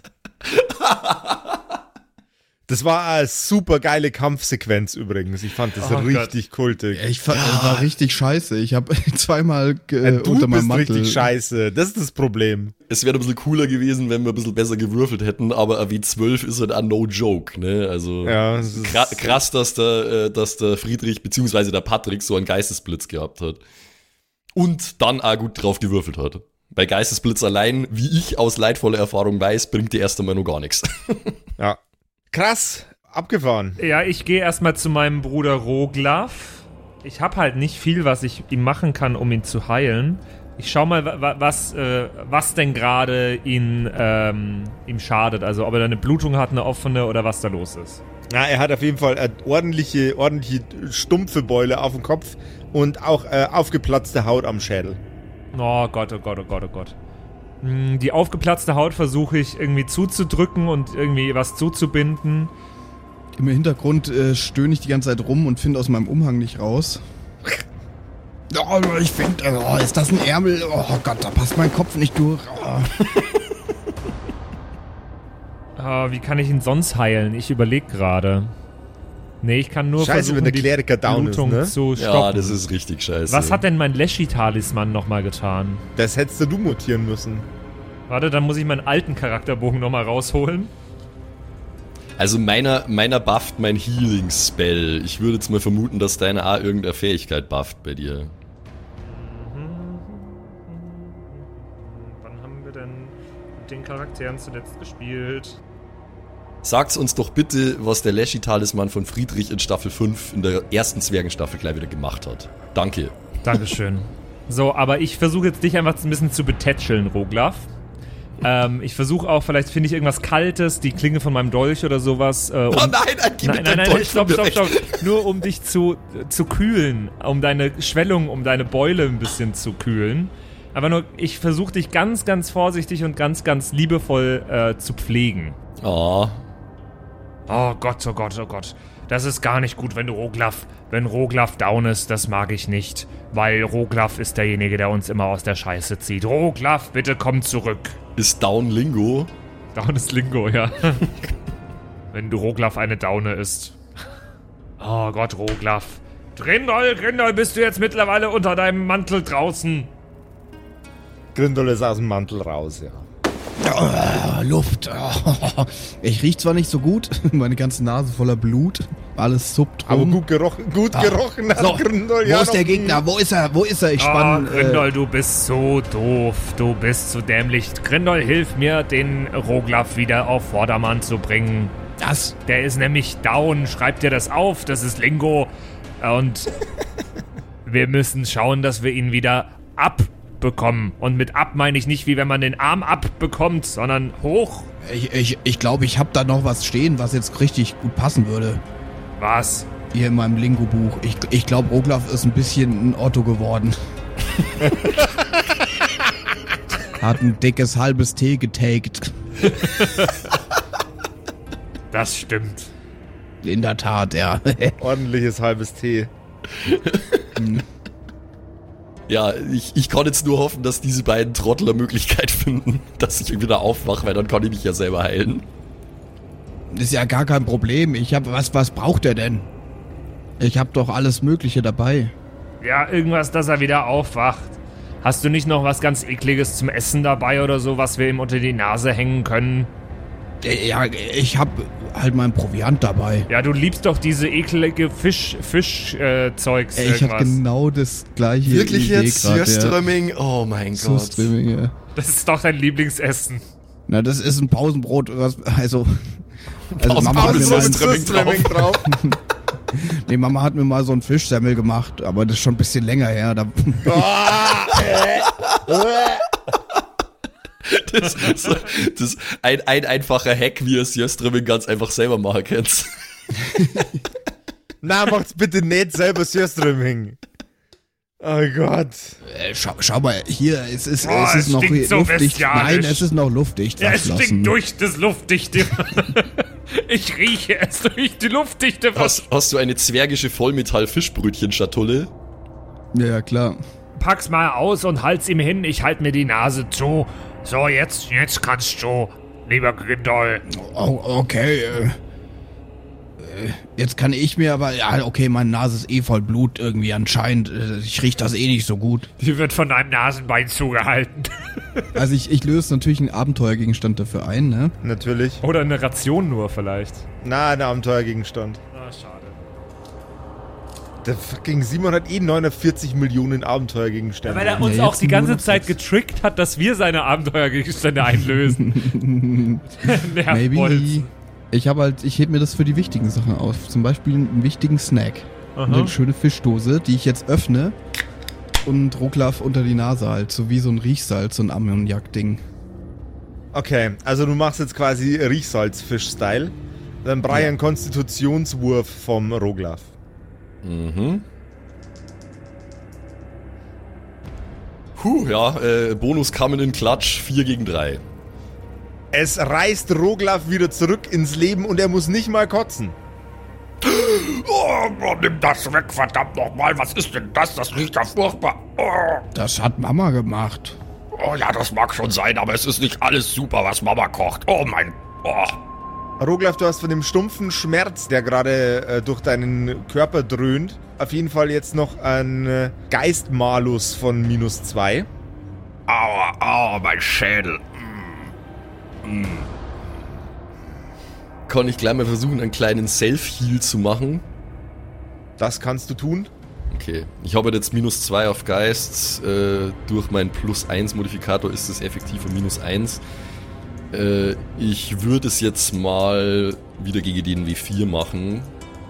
Das war eine super geile Kampfsequenz übrigens. Ich fand das oh richtig Gott. kultig. Ich fand, das war richtig scheiße. Ich habe zweimal äh, du unter meinem bist Mantel... richtig scheiße. Das ist das Problem. Es wäre ein bisschen cooler gewesen, wenn wir ein bisschen besser gewürfelt hätten, aber A W zwölf ist halt auch no joke, ne? Also ja, krass, krass, dass der, dass der Friedrich bzw. der Patrick so einen Geistesblitz gehabt hat. Und dann auch gut drauf gewürfelt hat. Bei Geistesblitz allein, wie ich aus leidvoller Erfahrung weiß, bringt die erst einmal noch gar nichts. Ja. Krass, abgefahren. Ja, ich gehe erstmal zu meinem Bruder Roglaf. Ich habe halt nicht viel, was ich ihm machen kann, um ihn zu heilen. Ich schau mal, was, äh, was denn gerade ihn, ähm, ihm schadet. Also ob er da eine Blutung hat, eine offene oder was da los ist. Ja, er hat auf jeden Fall eine ordentliche, ordentliche stumpfe Beule auf dem Kopf und auch äh, aufgeplatzte Haut am Schädel. Oh Gott, oh Gott, oh Gott, oh Gott. Die aufgeplatzte Haut versuche ich irgendwie zuzudrücken und irgendwie was zuzubinden. Im Hintergrund äh, stöhne ich die ganze Zeit rum und finde aus meinem Umhang nicht raus. Oh, ich finde, oh, ist das ein Ärmel? Oh Gott, da passt mein Kopf nicht durch. Oh. Oh, wie kann ich ihn sonst heilen? Ich überlege gerade. Nee, ich kann nur scheiße, versuchen, wenn der die Kleriker down Blutung ist, ne? zu stoppen. Ja, das ist richtig scheiße. Was hat denn mein Leshy-Talisman nochmal getan? Das hättest du mutieren müssen. Warte, dann muss ich meinen alten Charakterbogen nochmal rausholen. Also meiner, meiner bufft mein Healing-Spell. Ich würde jetzt mal vermuten, dass deine A irgendeine Fähigkeit bufft bei dir. Wann haben wir denn mit den Charakteren zuletzt gespielt? Sagt's uns doch bitte, was der Leshy-Talisman von Friedrich in Staffel fünf in der ersten Zwergenstaffel gleich wieder gemacht hat. Danke. Dankeschön. So, aber ich versuche jetzt dich einfach ein bisschen zu betätscheln, Roglaf. Ähm, ich versuche auch, vielleicht finde ich irgendwas Kaltes, die Klinge von meinem Dolch oder sowas. Äh, um, oh nein, nein, gib nein, nein, nein, Dolch stopp, stopp, stopp. Nur um dich zu, zu kühlen, um deine Schwellung, um deine Beule ein bisschen zu kühlen. Aber nur, ich versuche dich ganz, ganz vorsichtig und ganz, ganz liebevoll äh, zu pflegen. Oh. Oh Gott, oh Gott, oh Gott. Das ist gar nicht gut, wenn du Roglaf, wenn Roglaf down ist, das mag ich nicht. Weil Roglaf ist derjenige, der uns immer aus der Scheiße zieht. Roglaf, bitte komm zurück. Ist Down Lingo? Down ist Lingo, ja. Wenn du Roglaf eine Daune ist. Oh Gott, Roglaf. Grindol, Grindol, bist du jetzt mittlerweile unter deinem Mantel draußen? Grindol ist aus dem Mantel raus, ja. Oh, Luft. Oh. Ich riech zwar nicht so gut, meine ganze Nase voller Blut, alles suppt rum. Aber gut gerochen, gut Ah. gerochen hat So, Grindol wo ja ist der noch nie. Gegner? Wo ist er? Wo ist er? Ich Oh, spann... äh, Grindol, du bist so doof. Du bist so dämlich. Grindol, hilf mir, den Roglaf wieder auf Vordermann zu bringen. das... Der ist nämlich down. Schreib dir das auf. Das ist Lingo. Und wir müssen schauen, dass wir ihn wieder abbekommen. Und mit ab meine ich nicht, wie wenn man den Arm abbekommt, sondern hoch. Ich, ich, ich glaube, ich habe da noch was stehen, was jetzt richtig gut passen würde. Was? Hier in meinem Lingo-Buch. Ich, ich glaube, Roglaf ist ein bisschen ein Otto geworden. Hat ein dickes halbes T getaked. Das stimmt. In der Tat, ja. Ordentliches halbes Tee. Ja, ich, ich kann jetzt nur hoffen, dass diese beiden Trottel eine Möglichkeit finden, dass ich wieder aufwache, weil dann kann ich mich ja selber heilen. Ist ja gar kein Problem. Ich hab, was, was braucht er denn? Ich hab doch alles Mögliche dabei. Ja, irgendwas, dass er wieder aufwacht. Hast du nicht noch was ganz Ekliges zum Essen dabei oder so, was wir ihm unter die Nase hängen können? Ja, ich hab halt mein Proviant dabei. Ja, du liebst doch diese eklige Fisch, Fisch, äh, Zeugs, Ich hab irgendwas. genau das gleiche Wirklich Idee jetzt? grad, ja. Jöströmming? Oh mein Gott. Surströmming, ja. Das ist doch dein Lieblingsessen. Na, das ist ein Pausenbrot. Was, also, also Mama, hat Pausenbrot mir ist mal, Surströmming Surströmming drauf. nee, Mama hat mir mal so ein Fischsemmel gemacht, aber das ist schon ein bisschen länger her. Da, Das ist, so, das ist ein, ein einfacher Hack, wie ihr es Jöströmming ganz einfach selber machen könnt. Na, macht's bitte nicht selber Surströmming. Oh Gott. äh, schau, schau mal, hier, es ist, Oh, es es ist noch stinkt so luftdicht. bestialisch. Nein, es ist noch luftdicht. Ja, es verschlossen. stinkt durch das Luftdichte. Ich rieche es durch die Luftdichte. Hast, hast du eine zwergische Vollmetall-Fischbrötchen-Schatulle? Ja, klar. Pack's mal aus und halt's ihm hin. Ich halt mir die Nase zu. So, jetzt, jetzt kannst du, lieber Grindol. Oh, okay. Äh, äh, jetzt kann ich mir aber, ja, okay, meine Nase ist eh voll Blut irgendwie anscheinend. Äh, ich riech das eh nicht so gut. Die wird von deinem Nasenbein zugehalten. Also ich, ich löse natürlich einen Abenteuergegenstand dafür ein, ne? Natürlich. Oder eine Ration nur vielleicht. Na, ein Abenteuergegenstand. Ah, schade. Der fucking Simon hat eh neunundvierzig Millionen Abenteuergegenstände. Weil er uns Ja, auch jetzt die ganze nur noch Zeit sechs. getrickt hat, dass wir seine Abenteuergegenstände einlösen. Maybe. Ich habe halt, ich heb mir das für die wichtigen Sachen auf. Zum Beispiel einen wichtigen Snack. Eine schöne Fischdose, die ich jetzt öffne und Roglaf unter die Nase halt. So wie so ein Riechsalz, so ein Ammoniak-Ding. Okay, also du machst jetzt quasi Riechsalzfisch-Style. Dann brauche ich einen Konstitutionswurf vom Roglaf. Mhm. Puh, ja, äh, Bonus Kamen in Klatsch, vier gegen drei. Es reißt Roglaf wieder zurück ins Leben und er muss nicht mal kotzen. Oh, oh, nimm das weg, verdammt nochmal. Was ist denn das? Das riecht ja furchtbar. Oh, Das hat Mama gemacht. oh ja, das mag schon sein, aber es ist nicht alles super, was Mama kocht. Oh mein... Oh. Roglaf, du hast von dem stumpfen Schmerz, der gerade äh, durch deinen Körper dröhnt, auf jeden Fall jetzt noch einen äh, Geistmalus von minus zwei. Aua, aua, mein Schädel. Kann ich gleich mal versuchen, einen kleinen Self-Heal zu machen? Das kannst du tun. Okay, ich habe jetzt minus zwei auf Geist. Äh, durch meinen plus eins Modifikator ist es effektiv um minus eins. Äh, ich würde es jetzt mal wieder gegen den W vier machen.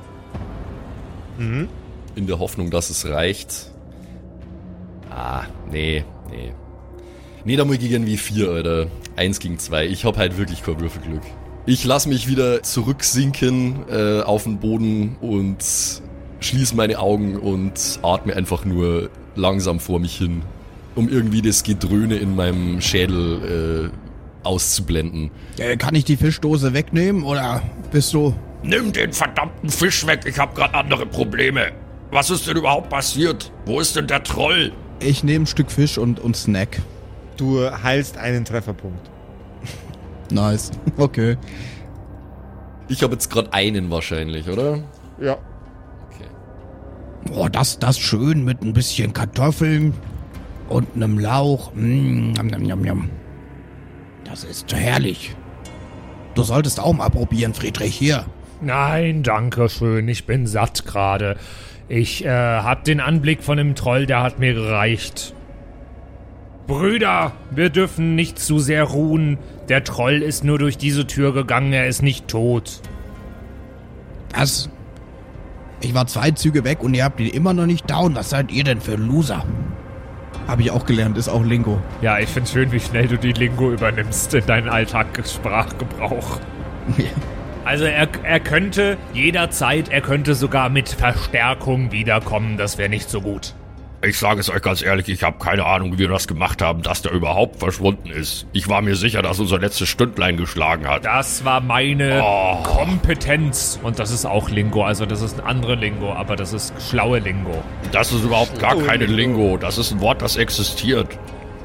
Mhm. In der Hoffnung, dass es reicht. Ah, nee, nee. Nee, da muss ich gegen W vier, Alter. eins gegen zwei. Ich hab halt wirklich kein Würfelglück. Ich lass mich wieder zurücksinken äh, auf den Boden und schließe meine Augen und atme einfach nur langsam vor mich hin, um irgendwie das Gedröhne in meinem Schädel äh, auszublenden. Äh, kann ich die Fischdose wegnehmen oder bist du... Nimm den verdammten Fisch weg, ich hab grad andere Probleme. Was ist denn überhaupt passiert? Wo ist denn der Troll? Ich nehme ein Stück Fisch und, und Snack. Du heilst einen Trefferpunkt. Nice. Okay. Ich habe jetzt gerade einen wahrscheinlich, oder? Ja. Okay. Boah, das, das schön mit ein bisschen Kartoffeln und einem Lauch. Mm, yum, yum, yum, yum. Das ist herrlich. Du solltest auch mal probieren, Friedrich, hier. Nein, danke schön, ich bin satt gerade. Ich äh, hab den Anblick von dem Troll, der hat mir gereicht. Brüder, wir dürfen nicht zu sehr ruhen. Der Troll ist nur durch diese Tür gegangen, er ist nicht tot. Was? Ich war zwei Züge weg und ihr habt ihn immer noch nicht down. Was seid ihr denn für Loser? Habe ich auch gelernt, ist auch Lingo. Ja, ich find's schön, wie schnell du die Lingo übernimmst in deinen Alltagssprachgebrauch. Ja. Also er, er könnte jederzeit, er könnte sogar mit Verstärkung wiederkommen, das wäre nicht so gut. Ich sage es euch ganz ehrlich, ich habe keine Ahnung, wie wir das gemacht haben, dass der überhaupt verschwunden ist. Ich war mir sicher, dass unser letztes Stündlein geschlagen hat. Das war meine Oh. Kompetenz. Und das ist auch Lingo, also das ist eine andere Lingo, aber das ist schlaue Lingo. Das ist überhaupt gar keine Lingo. Das ist ein Wort, das existiert.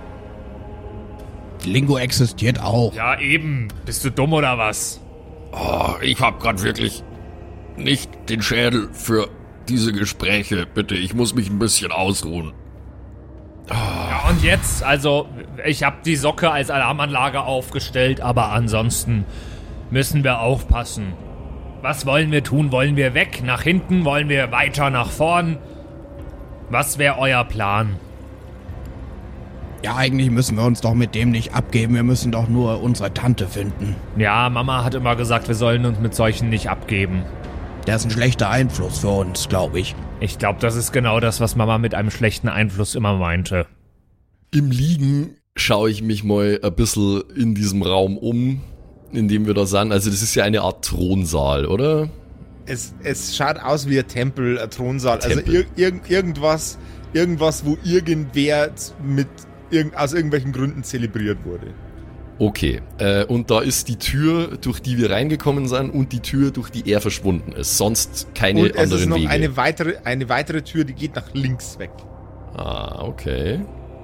Lingo existiert auch. Ja, eben. Bist du dumm oder was? Oh, ich habe gerade wirklich nicht den Schädel für diese Gespräche. Bitte, ich muss mich ein bisschen ausruhen. Ja, und jetzt, also, ich habe die Socke als Alarmanlage aufgestellt, aber ansonsten müssen wir aufpassen. Was wollen wir tun? Wollen wir weg, nach hinten? Wollen wir weiter nach vorn? Was wäre euer Plan? Ja, eigentlich müssen wir uns doch mit dem nicht abgeben. Wir müssen doch nur unsere Tante finden. Ja, Mama hat immer gesagt, wir sollen uns mit solchen nicht abgeben. Der ist ein schlechter Einfluss für uns, glaube ich. Ich glaube, das ist genau das, was Mama mit einem schlechten Einfluss immer meinte. Im Liegen schaue ich mich mal ein bisschen in diesem Raum um, in dem wir da sind. Also das ist ja eine Art Thronsaal, oder? Es, es schaut aus wie ein Tempel, ein Thronsaal. Tempel. Also ir ir irgendwas, irgendwas, wo irgendwer mit irg aus irgendwelchen Gründen zelebriert wurde. Okay, äh, und da ist die Tür, durch die wir reingekommen sind, und die Tür, durch die er verschwunden ist. Sonst keine Und es anderen ist noch Wege. eine weitere, eine weitere Tür, die geht nach links weg. Ah, okay.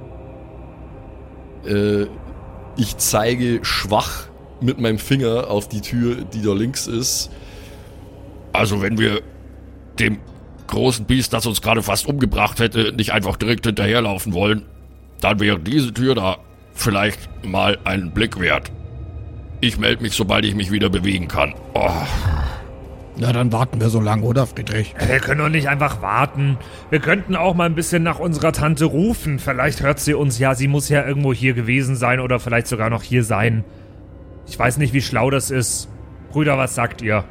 Äh, ich zeige schwach mit meinem Finger auf die Tür, die da links ist. Also wenn wir dem großen Biest, das uns gerade fast umgebracht hätte, nicht einfach direkt hinterherlaufen wollen, dann wäre diese Tür da vielleicht mal einen Blick wert. Ich melde mich, sobald ich mich wieder bewegen kann. Oh. Na, dann warten wir so lange, oder, Friedrich? Wir können doch nicht einfach warten. Wir könnten auch mal ein bisschen nach unserer Tante rufen. Vielleicht hört sie uns ja. Sie muss ja irgendwo hier gewesen sein oder vielleicht sogar noch hier sein. Ich weiß nicht, wie schlau das ist. Brüder, was sagt ihr?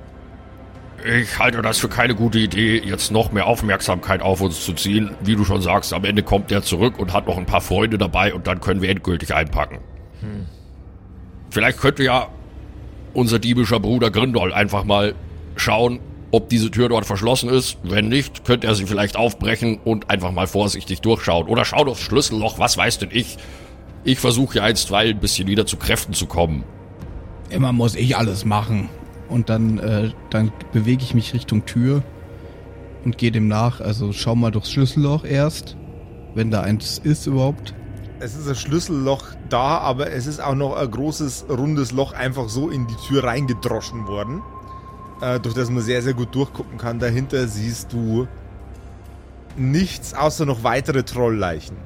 Ich halte das für keine gute Idee, jetzt noch mehr Aufmerksamkeit auf uns zu ziehen. Wie du schon sagst, am Ende kommt er zurück und hat noch ein paar Freunde dabei und dann können wir endgültig einpacken. Hm. Vielleicht könnte ja unser diebischer Bruder Grindol einfach mal schauen, ob diese Tür dort verschlossen ist. Wenn nicht, könnte er sie vielleicht aufbrechen und einfach mal vorsichtig durchschauen. Oder schau aufs Schlüsselloch, was weiß denn ich. Ich versuche ja einstweilen ein bisschen wieder zu Kräften zu kommen. Immer muss ich alles machen. Und dann, äh, dann bewege ich mich Richtung Tür und gehe dem nach. Also schau mal durchs Schlüsselloch erst, wenn da eins ist überhaupt. Es ist ein Schlüsselloch da, aber es ist auch noch ein großes, rundes Loch einfach so in die Tür reingedroschen worden, äh, durch das man sehr, sehr gut durchgucken kann. Dahinter siehst du nichts, außer noch weitere Trollleichen.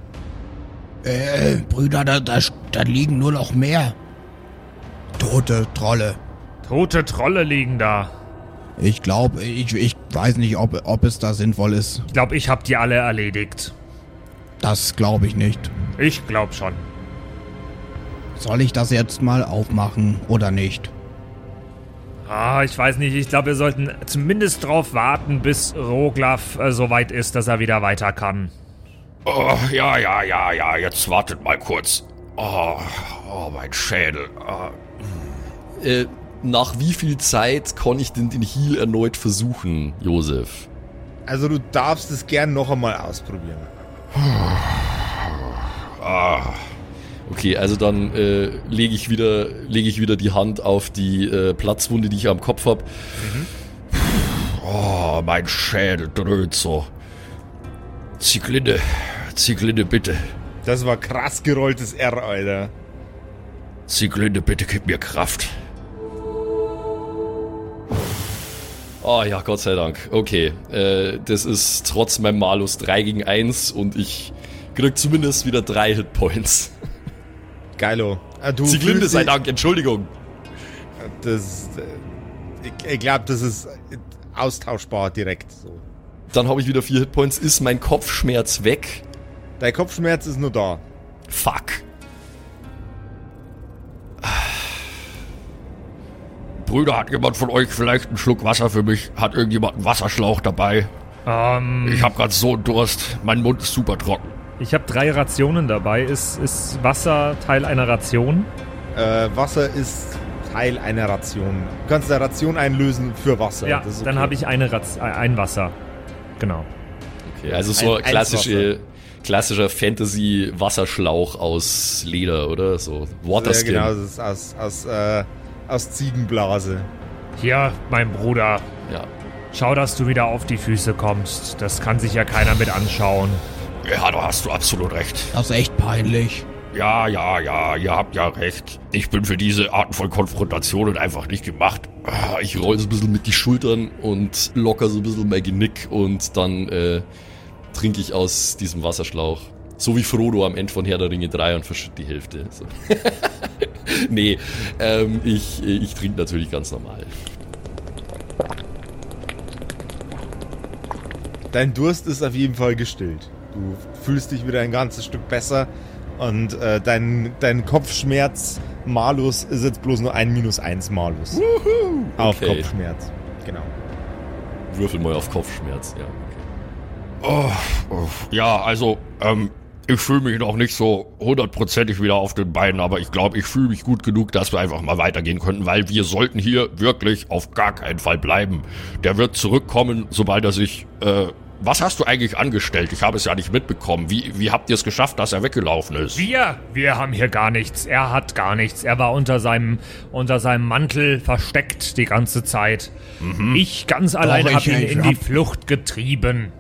Äh, Brüder, da, da, da liegen nur noch mehr tote Trolle. Tote Trolle liegen da. Ich glaube, ich, ich weiß nicht, ob, ob es da sinnvoll ist. Ich glaube, ich habe die alle erledigt. Das glaube ich nicht. Ich glaube schon. Soll ich das jetzt mal aufmachen oder nicht? Ah, ich weiß nicht. Ich glaube, wir sollten zumindest drauf warten, bis Roglaf äh, so weit ist, dass er wieder weiter kann. Oh, ja, ja, ja, ja, jetzt wartet mal kurz. Oh, oh mein Schädel. Oh. Äh, nach wie viel Zeit kann ich denn den Heal erneut versuchen, Josef? Also du darfst es gern noch einmal ausprobieren. Ah. Okay, also dann äh, lege ich wieder lege ich wieder die Hand auf die äh, Platzwunde, die ich am Kopf habe. Mhm. Oh, mein Schädel dröhnt so. Zieglinde, Zieglinde, bitte. Das war krass gerolltes R, Alter. Zieglinde, bitte gib mir Kraft. Ah ja, Gott sei Dank. Okay, äh, das ist trotz meinem Malus drei gegen eins und ich krieg zumindest wieder drei Hitpoints. Geilo. Ah, du Sieglinde fühlst sei dich- Dank, Entschuldigung. Das, äh, ich ich glaube, das ist austauschbar direkt so. Dann habe ich wieder vier Hitpoints. Ist mein Kopfschmerz weg? Dein Kopfschmerz ist nur da. Fuck. Brüder, hat jemand von euch vielleicht einen Schluck Wasser für mich? Hat irgendjemand einen Wasserschlauch dabei? Ähm, Ich habe gerade so einen Durst. Mein Mund ist super trocken. ich habe drei Rationen dabei. Ist, ist Wasser Teil einer Ration? Äh, Wasser ist Teil einer Ration. Du kannst eine Ration einlösen für Wasser. Ja, das ist dann okay. habe ich eine Raz- äh, ein Wasser. Genau. Okay, also so Ein- klassische, klassischer Fantasy-Wasserschlauch aus Leder, oder? So Ja, Waterskin. genau, das ist aus, aus, äh, aus Ziegenblase. Hier, mein Bruder. Ja. Schau, dass du wieder auf die Füße kommst. Das kann sich ja keiner mit anschauen. Ja, da hast du absolut recht. Das ist echt peinlich. Ja, ja, ja, ihr habt ja recht. Ich bin für diese Arten von Konfrontationen einfach nicht gemacht. Ah, Ich roll so ein bisschen mit die Schultern und locker so ein bisschen mein Genick und dann äh, trinke ich aus diesem Wasserschlauch. So wie Frodo am Ende von Herr der Ringe drei und verschütt die Hälfte. So. nee, ähm, ich, ich trinke natürlich ganz normal. Dein Durst ist auf jeden Fall gestillt. Du fühlst dich wieder ein ganzes Stück besser und äh, dein, dein Kopfschmerz Malus ist jetzt bloß nur ein minus eins Malus. Auf Okay. Kopfschmerz. Genau. Würfel mal auf Kopfschmerz, ja. Oh, oh, ja, also, ähm, ich fühle mich noch nicht so hundertprozentig wieder auf den Beinen, aber ich glaube, ich fühle mich gut genug, dass wir einfach mal weitergehen könnten, weil wir sollten hier wirklich auf gar keinen Fall bleiben. Der wird zurückkommen, sobald er sich, äh, was hast du eigentlich angestellt? Ich habe es ja nicht mitbekommen. Wie, wie habt ihr es geschafft, dass er weggelaufen ist? Wir? Wir haben hier gar nichts. Er hat gar nichts. Er war unter seinem, unter seinem Mantel versteckt die ganze Zeit. Ich ganz allein ich- habe ihn ich in hab- die Flucht getrieben.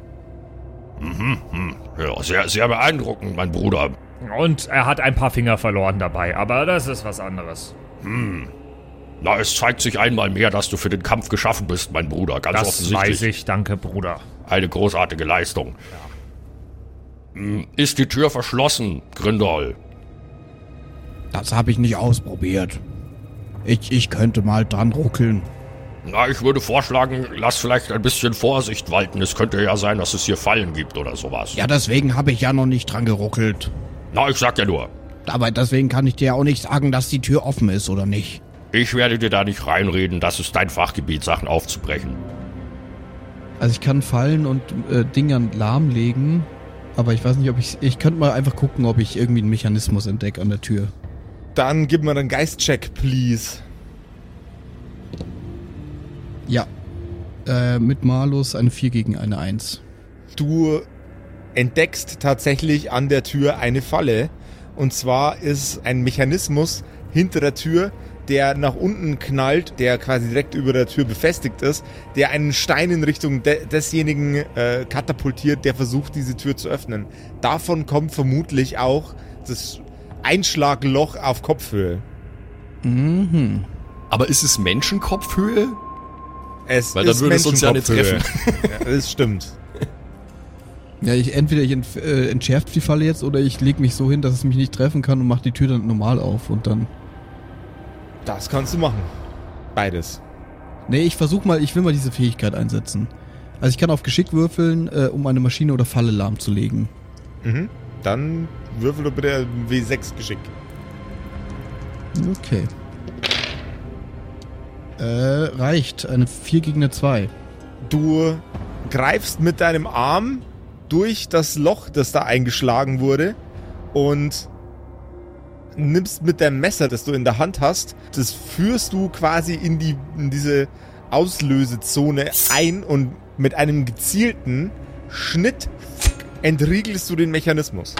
Ja, sehr, sehr beeindruckend, mein Bruder. Und er hat ein paar Finger verloren dabei. Aber das ist was anderes. Na, es zeigt sich einmal mehr, dass du für den Kampf geschaffen bist, mein Bruder. Ganz Das offensichtlich. weiß ich. Danke, Bruder. Eine großartige Leistung. Hm, Ist die Tür verschlossen, Grindol? Das habe ich nicht ausprobiert. Ich, ich könnte mal dran ruckeln. Na, ich würde vorschlagen, lass vielleicht ein bisschen Vorsicht walten. Es könnte ja sein, dass es hier Fallen gibt oder sowas. Ja, deswegen habe ich ja noch nicht dran geruckelt. Na, ich sag ja nur, Aber deswegen kann ich dir ja auch nicht sagen, dass die Tür offen ist oder nicht. ich werde dir da nicht reinreden. Das ist dein Fachgebiet, Sachen aufzubrechen. Also ich kann Fallen und äh, Dingern lahmlegen, aber ich weiß nicht, ob ich... Ich könnte mal einfach gucken, ob ich irgendwie einen Mechanismus entdecke an der Tür. Dann gib mir einen Geistcheck, please. Ja. Äh, mit Malus eine vier gegen eine eins. Du entdeckst tatsächlich an der Tür eine Falle. Und zwar ist ein Mechanismus hinter der Tür, der nach unten knallt, der quasi direkt über der Tür befestigt ist, der einen Stein in Richtung de- desjenigen äh, katapultiert, der versucht, diese Tür zu öffnen. Davon kommt vermutlich auch das Einschlagloch auf Kopfhöhe. Mhm. Aber ist es Menschenkopfhöhe? Es Weil dann ist würde es uns ja nicht Menschenkopfhöhe. Ja, das stimmt. Ja, ich entweder ich ent, äh, entschärft die Falle jetzt oder ich lege mich so hin, dass es mich nicht treffen kann und mache die Tür dann normal auf und dann... Das kannst du machen. Beides. Nee, ich versuch mal, ich will mal diese Fähigkeit einsetzen. Also ich kann auf Geschick würfeln, äh, um eine Maschine oder Falle lahmzulegen. Mhm. Dann würfel du bitte W sechs Geschick. Okay. Äh, reicht. Eine vier gegen eine zwei. Du greifst mit deinem Arm durch das Loch, das da eingeschlagen wurde und nimmst mit deinem Messer, das du in der Hand hast, das führst du quasi in, die, in diese Auslösezone ein und mit einem gezielten Schnitt entriegelst du den Mechanismus.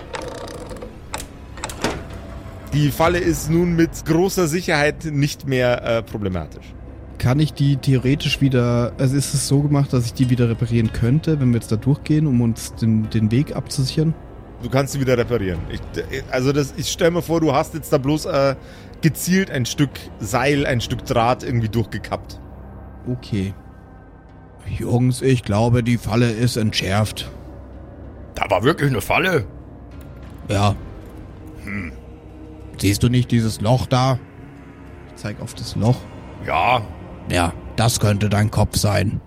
Die Falle ist nun mit großer Sicherheit nicht mehr äh, problematisch. Kann ich die theoretisch wieder... Also ist es so gemacht, dass ich die wieder reparieren könnte, wenn wir jetzt da durchgehen, um uns den, den Weg abzusichern? Du kannst sie wieder reparieren. Ich, also das, ich stell mir vor, du hast jetzt da bloß äh, gezielt ein Stück Seil, ein Stück Draht irgendwie durchgekappt. Okay. Jungs, ich glaube, die Falle ist entschärft. Da war wirklich eine Falle? Ja. Siehst du nicht dieses Loch da? Ich zeig auf das Loch. Ja. Ja, das könnte dein Kopf sein.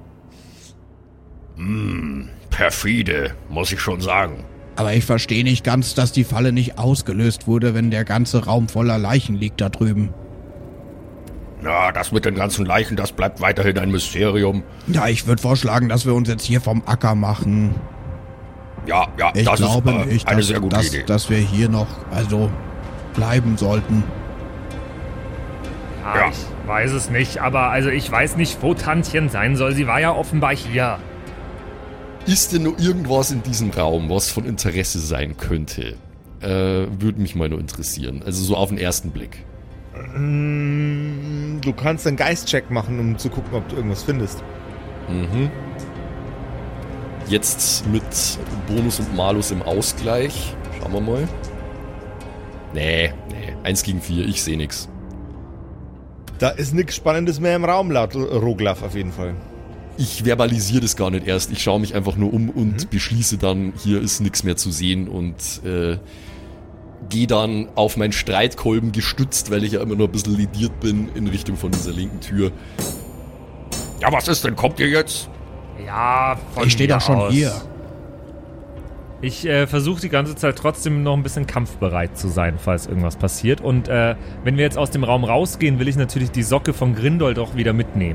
Hm, perfide, muss ich schon sagen. Aber ich verstehe nicht ganz, dass die Falle nicht ausgelöst wurde, wenn der ganze Raum voller Leichen liegt da drüben. Na, das mit den ganzen Leichen, das bleibt weiterhin ein Mysterium. Ja, ich würde vorschlagen, dass wir uns jetzt hier vom Acker machen. Ja, ja, Ich das glaube ist äh, nicht, eine dass, sehr gute dass, Idee. dass wir hier noch, also, bleiben sollten. Ja, Ja. ich weiß es nicht, aber also ich weiß nicht, wo Tantchen sein soll. Sie war ja offenbar hier. Ist denn nur irgendwas in diesem Raum, was von Interesse sein könnte? Äh, würde mich mal nur interessieren. Also so auf den ersten Blick. Mm, Du kannst einen Geistcheck machen, um zu gucken, ob du irgendwas findest. Mhm. Jetzt mit Bonus und Malus im Ausgleich. Schauen wir mal. Nee, nee. Eins gegen vier, ich sehe nix. Da ist nichts Spannendes mehr im Raum, laut Roglaf auf jeden Fall. Ich verbalisiere das gar nicht erst. Ich schaue mich einfach nur um und mhm. beschließe dann, hier ist nichts mehr zu sehen und äh, gehe dann auf meinen Streitkolben gestützt, weil ich ja immer noch ein bisschen lediert bin, in Richtung von dieser linken Tür. Ja, was ist denn? Kommt ihr jetzt? Ja, von Ich stehe mir doch schon aus. hier. Ich äh, versuche die ganze Zeit trotzdem noch ein bisschen kampfbereit zu sein, falls irgendwas passiert. Und äh, wenn wir jetzt aus dem Raum rausgehen, will ich natürlich die Socke von Grindol doch wieder mitnehmen.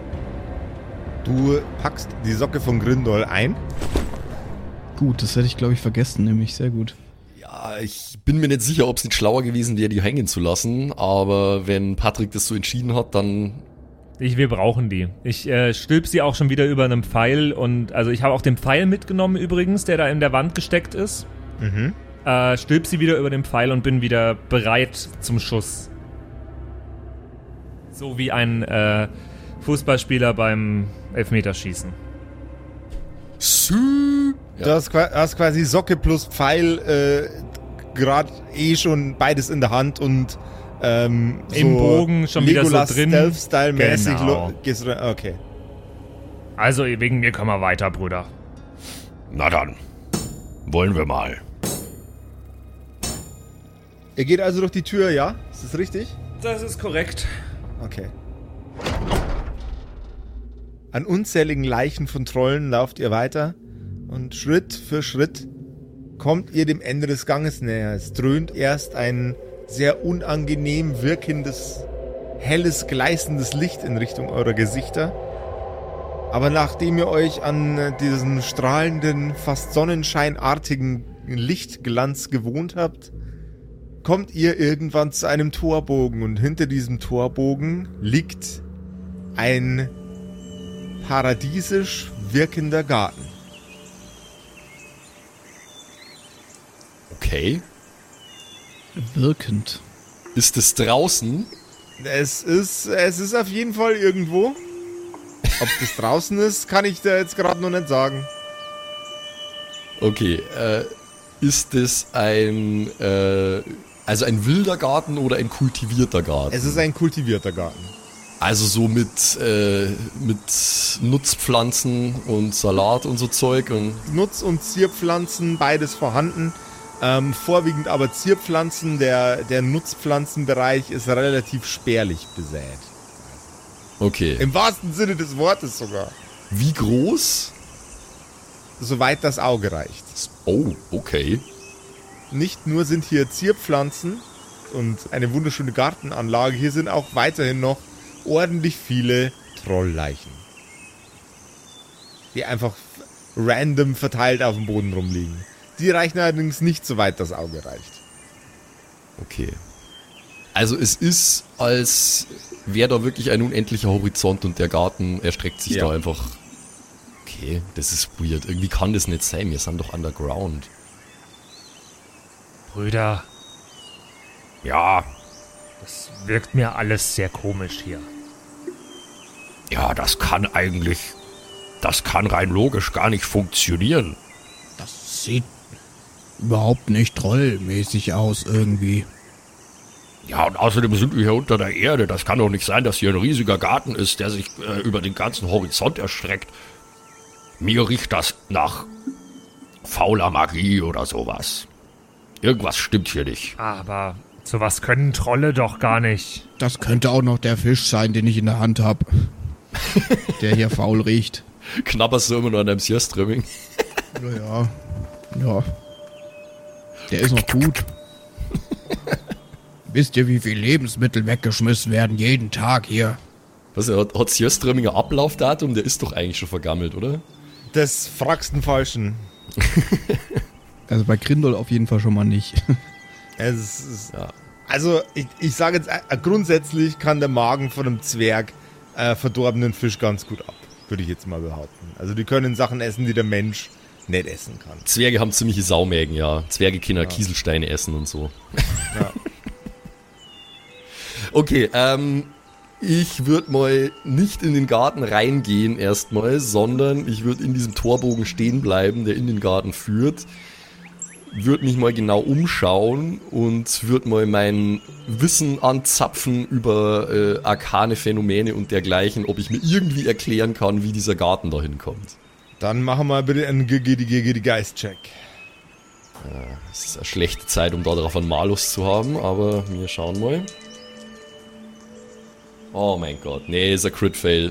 Du packst die Socke von Grindol ein. Gut, das hätte ich, glaube ich, vergessen, nämlich sehr gut. Ja, ich bin mir nicht sicher, ob es nicht schlauer gewesen wäre, die hängen zu lassen. Aber wenn Patrick das so entschieden hat, dann... Ich, wir brauchen die. Ich äh, stülp sie auch schon wieder über einem Pfeil und also ich habe auch den Pfeil mitgenommen übrigens, der da in der Wand gesteckt ist. Mhm. Äh, stülp sie wieder über den Pfeil und bin wieder bereit zum Schuss. So wie ein äh, Fußballspieler beim Elfmeterschießen. Sü. Du hast, qua- hast quasi Socke plus Pfeil äh, gerade eh schon beides in der Hand und ähm, Im so Bogen schon wieder so Legolas drin. Stealth-Style-mäßig. Genau. lo- gehst du rein? Okay. Also wegen mir können wir weiter, Brüder. Na dann, wollen wir mal. Ihr geht also durch die Tür, ja? Ist das richtig? Das ist korrekt. Okay. An unzähligen Leichen von Trollen lauft ihr weiter und Schritt für Schritt kommt ihr dem Ende des Ganges näher. Es dröhnt erst ein sehr unangenehm wirkendes, helles, gleißendes Licht in Richtung eurer Gesichter. Aber nachdem ihr euch an diesen strahlenden, fast sonnenscheinartigen Lichtglanz gewohnt habt, kommt ihr irgendwann zu einem Torbogen und hinter diesem Torbogen liegt ein paradiesisch wirkender Garten. Okay. Wirkend. Ist es draußen? Es ist, es ist auf jeden Fall irgendwo. Ob das draußen ist, kann ich dir jetzt gerade noch nicht sagen. Okay, äh, ist es ein, äh, also ein wilder Garten oder ein kultivierter Garten? Es ist ein kultivierter Garten. Also so mit, äh, mit Nutzpflanzen und Salat und so Zeug und... Nutz- und Zierpflanzen, beides vorhanden. Ähm, vorwiegend aber Zierpflanzen. Der, der Nutzpflanzenbereich ist relativ spärlich besät. Okay. Im wahrsten Sinne des Wortes sogar. Wie groß? Soweit das Auge reicht. Oh, okay. Nicht nur sind hier Zierpflanzen und eine wunderschöne Gartenanlage, hier sind auch weiterhin noch ordentlich viele Trollleichen. Die einfach random verteilt auf dem Boden rumliegen. Die reichen allerdings nicht so weit das Auge reicht. Okay. Also es ist, als wäre da wirklich ein unendlicher Horizont und der Garten erstreckt sich Ja. da einfach... Okay, das ist weird. Irgendwie kann das nicht sein. Wir sind doch underground. Brüder, Ja, das wirkt mir alles sehr komisch hier. ja, das kann eigentlich, das kann rein logisch gar nicht funktionieren. Das sieht überhaupt nicht trollmäßig aus irgendwie. Ja, und außerdem sind wir hier unter der Erde. Das kann doch nicht sein, dass hier ein riesiger Garten ist, der sich äh, über den ganzen Horizont erstreckt. Mir riecht das nach fauler Magie oder sowas. Irgendwas stimmt hier nicht. Aber Sowas können Trolle doch gar nicht. Das könnte auch noch der Fisch sein, den ich in der Hand habe. Der hier faul riecht. Knabberst du immer noch an deinem Sjöströmming? Ja, ja. Der ist noch gut. Wisst ihr, wie viel Lebensmittel weggeschmissen werden jeden Tag hier? Was, hat, hat Sjöströmming ein Ablaufdatum? Der ist doch eigentlich schon vergammelt, oder? Das fragst den Falschen. Also bei Grindol auf jeden Fall schon mal nicht. Es ist, Ja. Also, ich, ich sage jetzt, äh, grundsätzlich kann der Magen von einem Zwerg äh, verdorbenen Fisch ganz gut ab. Würde ich jetzt mal behaupten. Also, die können Sachen essen, die der Mensch nicht essen kann. Zwerge haben ziemliche Saumägen, ja. Zwerge können ja. Kieselsteine essen und so. Ja. Okay, ähm, ich würde mal nicht in den Garten reingehen erstmal, sondern ich würde in diesem Torbogen stehen bleiben, der in den Garten führt. Würde mich mal genau umschauen und würde mal mein Wissen anzapfen über äh, arkane Phänomene und dergleichen, ob ich mir irgendwie erklären kann, wie dieser Garten da hinkommt. Dann machen wir bitte einen G G D Geist-Check. Das ist eine schlechte Zeit, um darauf einen Malus zu haben, aber wir schauen mal. Oh mein Gott, nee, ist ein Crit-Fail.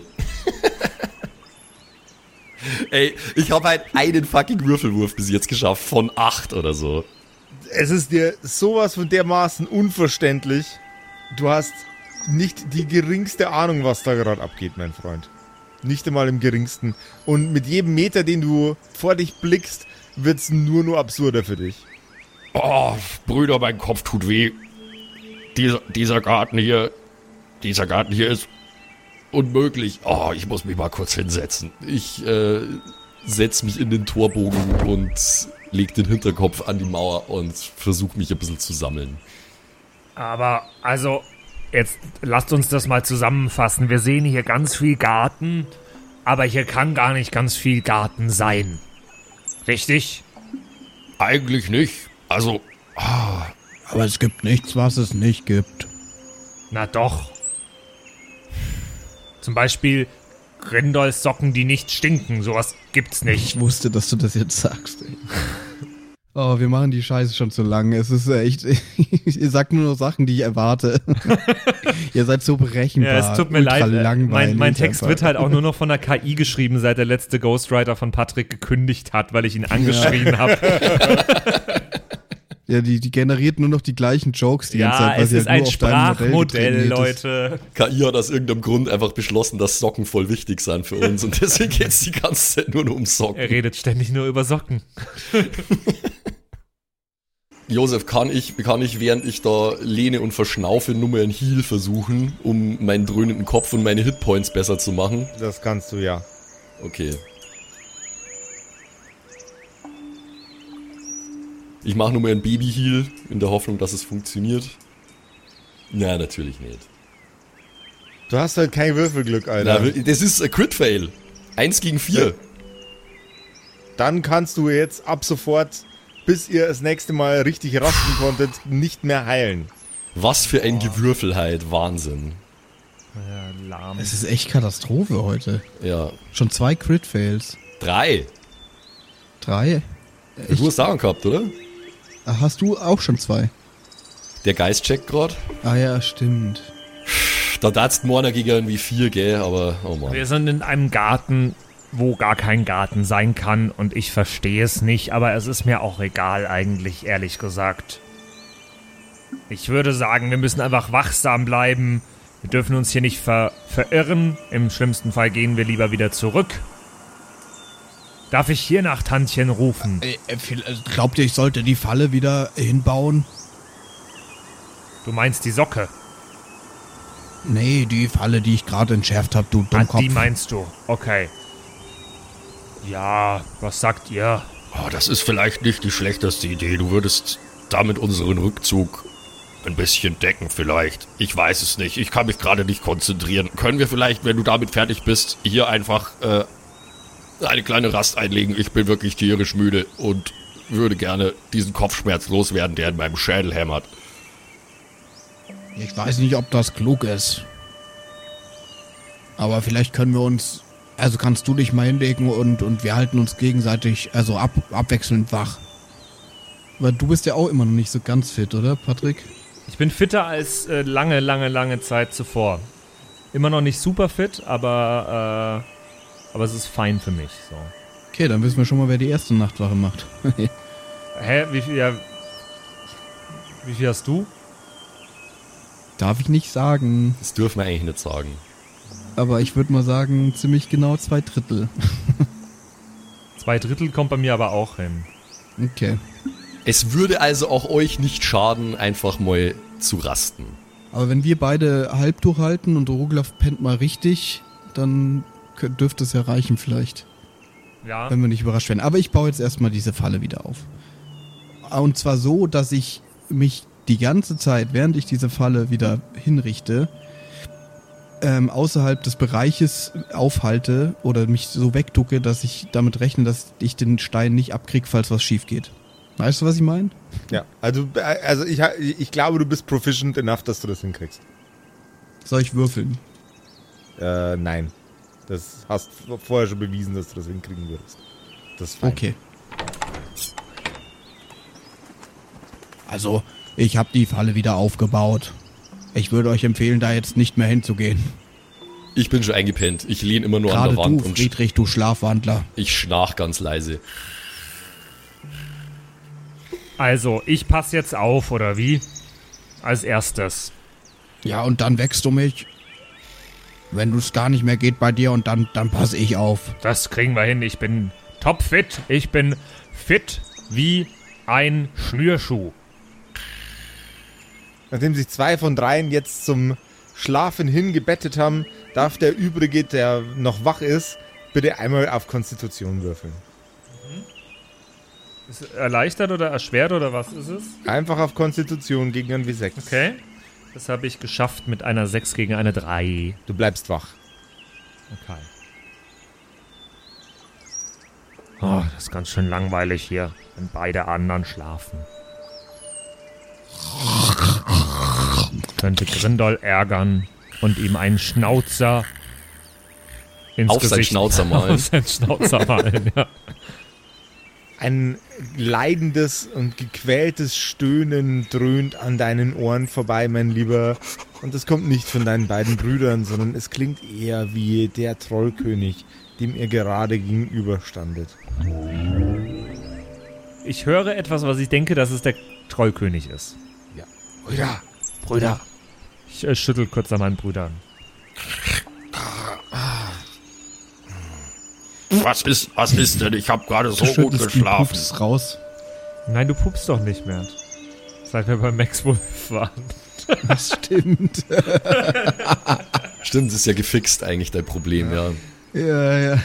Ey, ich habe halt einen fucking Würfelwurf bis jetzt geschafft, von acht oder so. Es ist dir sowas von dermaßen unverständlich. Du hast nicht die geringste Ahnung, was da gerade abgeht, mein Freund. Nicht einmal im geringsten. Und mit jedem Meter, den du vor dich blickst, wird's nur nur absurder für dich. Oh, Brüder, mein Kopf tut weh. Dieser, dieser Garten hier, dieser Garten hier ist unmöglich. Oh, ich muss mich mal kurz hinsetzen. Ich äh, setz mich in den Torbogen und leg den Hinterkopf an die Mauer und versuche mich ein bisschen zu sammeln. Aber, also, jetzt lasst uns das mal zusammenfassen. Wir sehen hier ganz viel Garten, aber hier kann gar nicht ganz viel Garten sein. Richtig? Eigentlich nicht. Also, ah, Aber es gibt nichts, was es nicht gibt. Na doch. Zum Beispiel Grindols Socken, die nicht stinken. Sowas gibt's nicht. Ich wusste, dass du das jetzt sagst. Ey. Oh, wir machen die Scheiße schon zu lang. Es ist echt, ihr sagt nur noch Sachen, die ich erwarte. Ihr seid so berechenbar. Ja, es tut mir leid. langweilig Mein, mein Text einfach. wird halt auch nur noch von der K I geschrieben, seit der letzte Ghostwriter von Patrick gekündigt hat, weil ich ihn angeschrien ja. habe. Ja, die, die generiert nur noch die gleichen Jokes die ganze Ja, Zeit. weil es sie ist halt ein nur auf deinem Modell Sprachmodell, getrainiert ist. Leute. K I hat aus irgendeinem Grund einfach beschlossen, dass Socken voll wichtig sind für uns und deswegen geht's die ganze Zeit nur noch um Socken. Er redet ständig nur über Socken. Josef, kann ich, kann ich, während ich da lehne und verschnaufe, nur mal einen Heal versuchen, um meinen dröhnenden Kopf und meine Hitpoints besser zu machen? Das kannst du ja. Okay. Ich mache nur mal einen Baby-Heal, in der Hoffnung, dass es funktioniert. Na, natürlich nicht. Du hast halt kein Würfelglück, Alter. Na, das ist ein Crit-Fail. Eins gegen vier. Ja. Dann kannst du jetzt ab sofort, bis ihr das nächste Mal richtig rasten konntet, nicht mehr heilen. Was für ein Gewürfelheit. Wahnsinn. Ja, lahm. Es ist echt Katastrophe heute. Ja. Schon zwei Crit-Fails. Drei. Drei? Ich, Du hast Sachen gehabt, oder? hast du auch schon zwei? Der Geist checkt grad. Ah ja, stimmt. Da datzt Morner gegen irgendwie vier, gell, aber oh Mann. Wir sind in einem Garten, wo gar kein Garten sein kann und ich verstehe es nicht, aber es ist mir auch egal eigentlich, ehrlich gesagt. Ich würde sagen, wir müssen einfach wachsam bleiben. Wir dürfen uns hier nicht ver- verirren. Im schlimmsten Fall gehen wir lieber wieder zurück. Darf ich hier nach Tantchen rufen? Äh, äh, Glaubt ihr, ich sollte die Falle wieder hinbauen? Du meinst die Socke? Nee, die Falle, die ich gerade entschärft habe, du Ah, Dummkopf. die meinst du. Okay. Ja, was sagt ihr? oh, das ist vielleicht nicht die schlechteste Idee. Du würdest damit unseren Rückzug ein bisschen decken vielleicht. Ich weiß es nicht. Ich kann mich gerade nicht konzentrieren. Können wir vielleicht, wenn du damit fertig bist, hier einfach äh, eine kleine Rast einlegen? Ich bin wirklich tierisch müde und würde gerne diesen Kopfschmerz loswerden, der in meinem Schädel hämmert. Ich weiß nicht, ob das klug ist. Aber vielleicht können wir uns... Also kannst du dich mal hinlegen und, und wir halten uns gegenseitig, also ab, abwechselnd wach. Weil du bist ja auch immer noch nicht so ganz fit, oder, Patrick? Ich bin fitter als äh, lange, lange, lange Zeit zuvor. Immer noch nicht super fit, aber, äh, aber es ist fein für mich. So. Okay, dann wissen wir schon mal, wer die erste Nachtwache macht. Hä? Wie viel, ja, wie viel hast du? Darf ich nicht sagen. Das dürfen wir eigentlich nicht sagen. Aber ich würde mal sagen, ziemlich genau zwei Drittel. Zwei Drittel kommt bei mir aber auch hin. Okay. Es würde also auch euch nicht schaden, einfach mal zu rasten. Aber wenn wir beide halb durchhalten und Roglaf pennt mal richtig, dann kö- dürfte es ja reichen vielleicht. Ja. Wenn wir nicht überrascht werden. Aber ich baue jetzt erstmal diese Falle wieder auf. Und zwar so, dass ich mich die ganze Zeit, während ich diese Falle wieder hinrichte, ähm, außerhalb des Bereiches aufhalte oder mich so wegducke, dass ich damit rechne, dass ich den Stein nicht abkriege, falls was schief geht. Weißt du, was ich meine? Ja, also, also ich, ich glaube, du bist proficient enough, dass du das hinkriegst. Soll ich würfeln? Äh, nein. Das hast du vorher schon bewiesen, dass du das hinkriegen würdest. Das ist fein. Okay. Also, ich habe die Falle wieder aufgebaut. Ich würde euch empfehlen, da jetzt nicht mehr hinzugehen. Ich bin schon eingepennt. Ich lehne immer nur Gerade an der Wand du, und Friedrich, du Schlafwandler. ich schnarch ganz leise. Also, ich passe jetzt auf, oder wie? Als erstes. Ja, und dann wächst du mich. Wenn es gar nicht mehr geht bei dir und dann, dann passe ich auf. Das kriegen wir hin. Ich bin topfit. Ich bin fit wie ein Schnürschuh. Nachdem sich zwei von dreien jetzt zum Schlafen hingebettet haben, darf der übrige, der noch wach ist, bitte einmal auf Konstitution würfeln. Ist es erleichtert oder erschwert oder was ist es? Einfach auf Konstitution gegen ein W sechs. Okay. Das habe ich geschafft mit einer sechs gegen eine drei. Du bleibst wach. Okay. Oh, das ist ganz schön langweilig hier, wenn beide anderen schlafen. Könnte Grindol ärgern und ihm einen Schnauzer ins Auf seinen Gesicht Schnauzer malen. Auf seinen Schnauzer malen, ja. Ein leidendes und gequältes Stöhnen dröhnt an deinen Ohren vorbei, mein Lieber. Und es kommt nicht von deinen beiden Brüdern, sondern es klingt eher wie der Trollkönig, dem ihr gerade gegenüberstandet. Ich höre etwas, was ich denke, dass es der Trollkönig ist. Ja. Brüder! Brüder! Ich äh, schüttel kurz an meinen Brüdern. Was ist, was ist denn? Ich habe gerade so Du gut schüttelst, geschlafen. du pupst raus. Nein, du pupst doch nicht mehr. Seit wir bei Max Wolf waren. Das stimmt. Stimmt, das ist ja gefixt eigentlich dein Problem, ja. Ja, ja.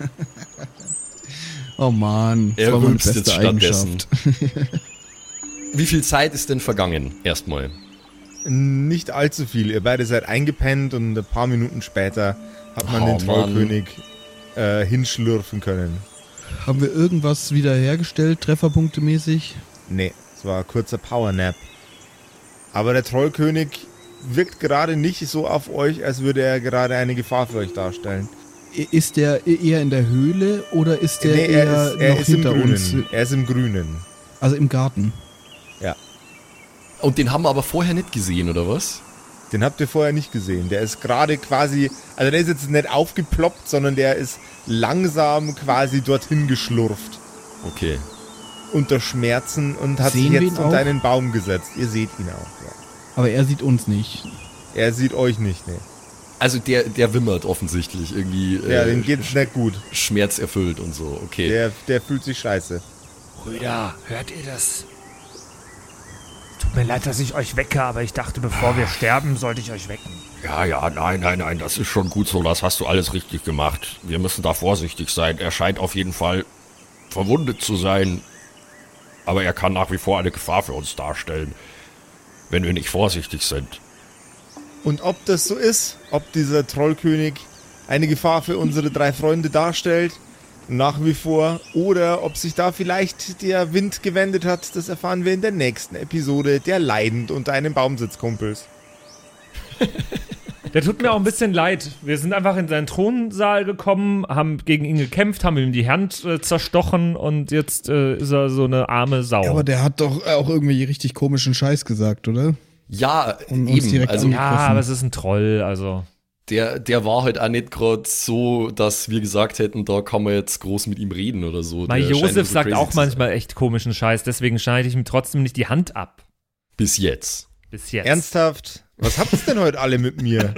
Oh Mann. das Er war meine rülpst beste jetzt stattdessen. Eigenschaft. Wie viel Zeit ist denn vergangen? Erstmal. Nicht allzu viel. Ihr beide seid eingepennt und ein paar Minuten später hat man Oh, den Trollkönig äh, hinschlürfen können. Haben wir irgendwas wiederhergestellt, trefferpunktemäßig? Nee, es war ein kurzer Powernap. Aber der Trollkönig wirkt gerade nicht so auf euch, als würde er gerade eine Gefahr für euch darstellen. I- Ist der eher in der Höhle oder ist der Nee, eher er ist, er noch ist im hinter Grünen. uns? Er ist im Grünen. Also im Garten. Ja. Und den haben wir aber vorher nicht gesehen, oder was? Den habt ihr vorher nicht gesehen. Der ist gerade quasi, also der ist jetzt nicht aufgeploppt, sondern der ist langsam quasi dorthin geschlurft. Okay. Unter Schmerzen und hat Sehen sich wir jetzt ihn unter auch? einen Baum gesetzt. Ihr seht ihn auch, ja. Aber er sieht uns nicht. Er sieht euch nicht, ne. Also der, der wimmert offensichtlich irgendwie. Ja, äh, dem geht's nicht gut. schmerzerfüllt und so, okay. Der, der fühlt sich scheiße. Brüder, hört ihr das? Tut mir leid, dass ich euch wecke, aber ich dachte, bevor wir sterben, sollte ich euch wecken. Ja, ja, nein, nein, nein, das ist schon gut so, das hast du alles richtig gemacht. Wir müssen da vorsichtig sein. Er scheint auf jeden Fall verwundet zu sein, aber er kann nach wie vor eine Gefahr für uns darstellen, wenn wir nicht vorsichtig sind. Und ob das so ist, ob dieser Trollkönig eine Gefahr für unsere drei Freunde darstellt, nach wie vor, oder ob sich da vielleicht der Wind gewendet hat, das erfahren wir in der nächsten Episode der Leidend unter einem Baumsitzkumpels. Der tut mir auch ein bisschen leid. Wir sind einfach in seinen Thronsaal gekommen, haben gegen ihn gekämpft, haben ihm die Hand äh, zerstochen und jetzt äh, ist er so eine arme Sau. Aber der hat doch auch irgendwie richtig komischen Scheiß gesagt, oder? Ja, Und uns eben. direkt Also angegriffen. Ja, aber es ist ein Troll, also. der, der war halt auch nicht gerade so, dass wir gesagt hätten, da kann man jetzt groß mit ihm reden oder so. Mein Der scheint Josef so sagt crazy auch zu sein. manchmal echt komischen Scheiß, deswegen schneide ich ihm trotzdem nicht die Hand ab. Bis jetzt. Bis jetzt. Ernsthaft? Was habt ihr denn heute alle mit mir?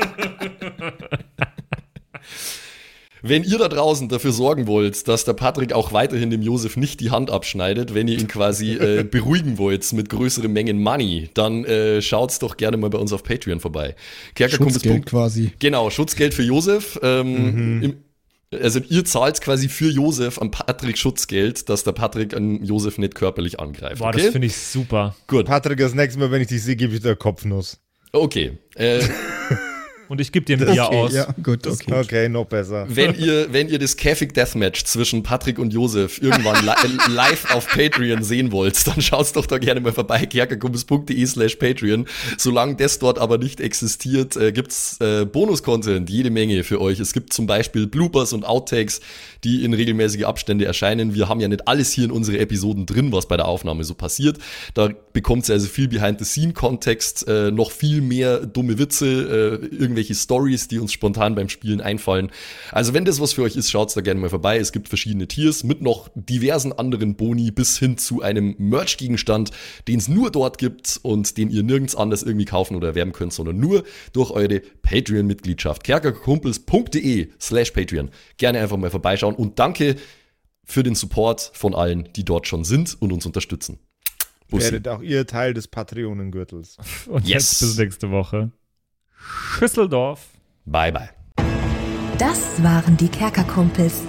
Wenn ihr da draußen dafür sorgen wollt, dass der Patrick auch weiterhin dem Josef nicht die Hand abschneidet, wenn ihr ihn quasi äh, beruhigen wollt mit größeren Mengen Money, dann äh, schaut's doch gerne mal bei uns auf Patreon vorbei. Kerkerkumpels. Schutzgeld quasi. Genau, Schutzgeld für Josef. Ähm, Mhm. im, also ihr zahlt quasi für Josef an Patrick Schutzgeld, dass der Patrick an Josef nicht körperlich angreift. Boah, Okay? das finde ich super. Gut. Patrick, das nächste Mal, wenn ich dich sehe, gebe ich dir Kopfnuss. Okay. Äh, Und ich gebe dir ein Bier Okay, aus. ja, gut, okay. Okay, noch besser. wenn ihr, wenn ihr das Käfig Deathmatch zwischen Patrick und Josef irgendwann li äh, live auf Patreon sehen wollt, dann schaut's doch da gerne mal vorbei, kerkerkumpels.de slash Patreon. Solange das dort aber nicht existiert, äh, gibt's äh, Bonus-Content, jede Menge für euch. Es gibt zum Beispiel Bloopers und Outtakes, die in regelmäßige Abstände erscheinen. Wir haben ja nicht alles hier in unsere Episoden drin, was bei der Aufnahme so passiert. Da bekommt ihr also viel Behind-the-Scene-Kontext, äh, noch viel mehr dumme Witze, äh, irgendwelche Stories, die uns spontan beim Spielen einfallen. Also wenn das was für euch ist, schaut's da gerne mal vorbei. Es gibt verschiedene Tiers mit noch diversen anderen Boni bis hin zu einem Merch-Gegenstand, den es nur dort gibt und den ihr nirgends anders irgendwie kaufen oder erwerben könnt, sondern nur durch eure Patreon-Mitgliedschaft. kerkerkumpels.de slash Patreon. Gerne einfach mal vorbeischauen und danke für den Support von allen, die dort schon sind und uns unterstützen. Bussi. Werdet auch ihr Teil des Patreonengürtels. Und Yes. jetzt bis nächste Woche. Schüsseldorf. Bye, bye. Das waren die Kerkerkumpels.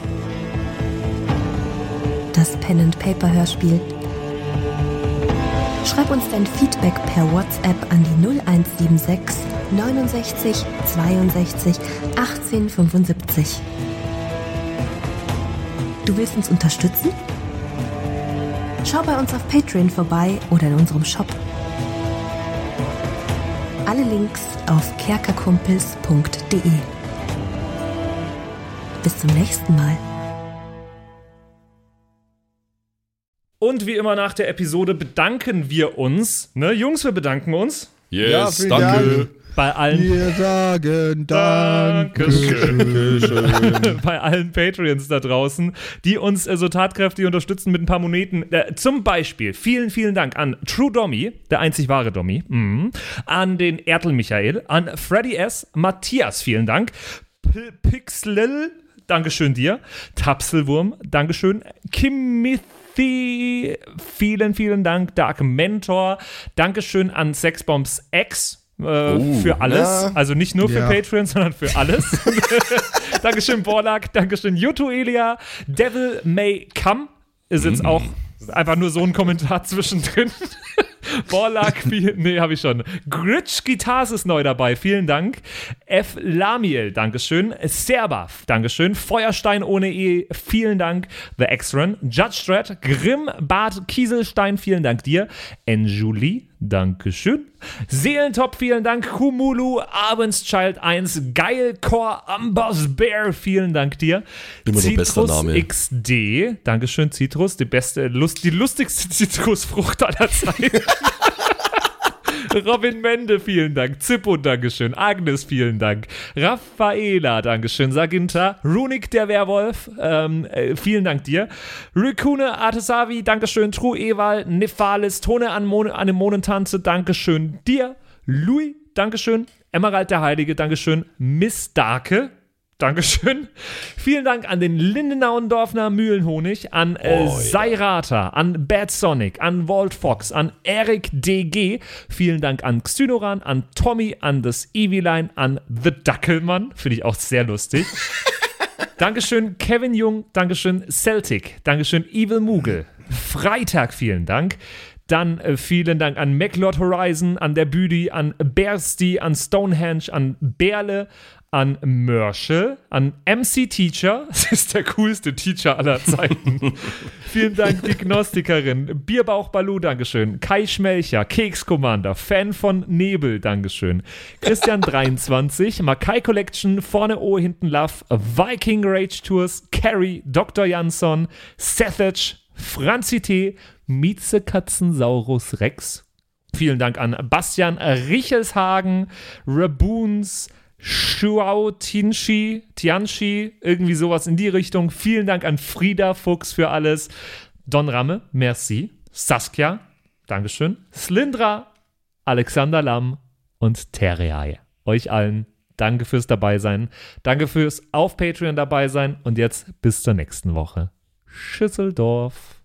Das Pen-and-Paper-Hörspiel. Schreib uns dein Feedback per WhatsApp an die null eins sieben sechs neunundsechzig zweiundsechzig achtzehn fünfundsiebzig. Du willst uns unterstützen? Schau bei uns auf Patreon vorbei oder in unserem Shop. Alle Links auf kerkerkumpels punkt de. Bis zum nächsten Mal. Und wie immer nach der Episode bedanken wir uns. Ne, Jungs, wir bedanken uns. Yes, Ja, vielen danke. Dank. Bei allen, Wir sagen Dankeschön. bei allen Patreons da draußen, die uns äh, so tatkräftig unterstützen mit ein paar Moneten. Äh, zum Beispiel vielen, vielen Dank an True Dommy, der einzig wahre Dommy, mhm. an den Ertel Michael, an Freddy S., Matthias, vielen Dank, P- Pixlil, Dankeschön dir, Tapselwurm, Dankeschön, Kimothy, vielen, vielen Dank, Dark Mentor, Dankeschön an Sexbombs X, Äh, Oh, für alles, ja. also nicht nur für Ja. Patreon, sondern für alles. Dankeschön Borlak, Dankeschön Yuto Elia, Devil May Come ist jetzt auch einfach nur so ein Kommentar zwischendrin. Borlak, viel, nee, habe ich schon. Gritsch Guitars ist neu dabei, vielen Dank. F. Lamiel, Dankeschön. Serbath, Dankeschön. Feuerstein ohne E, vielen Dank. The X-Run, Judge Dredd, Grimm, Bart Kieselstein, vielen Dank dir. Enjulie, Dankeschön. Seelentop, vielen Dank. Kumulu, Abendschild eins, Geilcore, Ambers Bear, vielen Dank dir. Immer noch bester Name. X D, Dankeschön, Citrus, die beste, Lust, die lustigste Zitrusfrucht aller Zeiten. Robin Mende, vielen Dank. Zippo, Dankeschön. Agnes, vielen Dank. Raffaela, Dankeschön. Saginta. Runik, der Werwolf, ähm, äh, vielen Dank dir. Rikune, Artesavi, Dankeschön. True Ewal, Nephalis, Tone an Mon- Anemonentanze, Dankeschön dir. Louis, Dankeschön. Emerald, der Heilige, Dankeschön. Miss Darke, Dankeschön. Vielen Dank an den Lindenauendorfner Mühlenhonig, an äh, Oh, ja. Seirata, an Bad Sonic, an Walt Fox, an Eric D G. Vielen Dank an Xynoran, an Tommy, an das Eviline, an The Dackelmann. Finde ich auch sehr lustig. Dankeschön Kevin Jung, Dankeschön Celtic, Dankeschön Evil Moogle. Freitag, vielen Dank. Dann äh, vielen Dank an MacLord Horizon, an der Büdi, an Bersty, an Stonehenge, an Berle, an Mörschel, an M C Teacher, das ist der coolste Teacher aller Zeiten. Vielen Dank, die Gnostikerin, Bierbauch Balu, Dankeschön, Kai Schmelcher, Keks Commander, Fan von Nebel, Dankeschön, Christian dreiundzwanzig, Makai Collection, vorne O, hinten Love, Viking Rage Tours, Carrie, Doktor Jansson, Sethage, Franzi T., Mieze Katzensaurus Rex, vielen Dank an Bastian Richelshagen, Raboons, Shuao Tianchi, Tianchi, irgendwie sowas in die Richtung. Vielen Dank an Frieda Fuchs für alles. Don Ramme, merci. Saskia, Dankeschön. Slindra, Alexander Lamm und Terreae. Euch allen danke fürs Dabeisein. Danke fürs auf Patreon dabei sein. Und jetzt bis zur nächsten Woche. Schüsseldorf.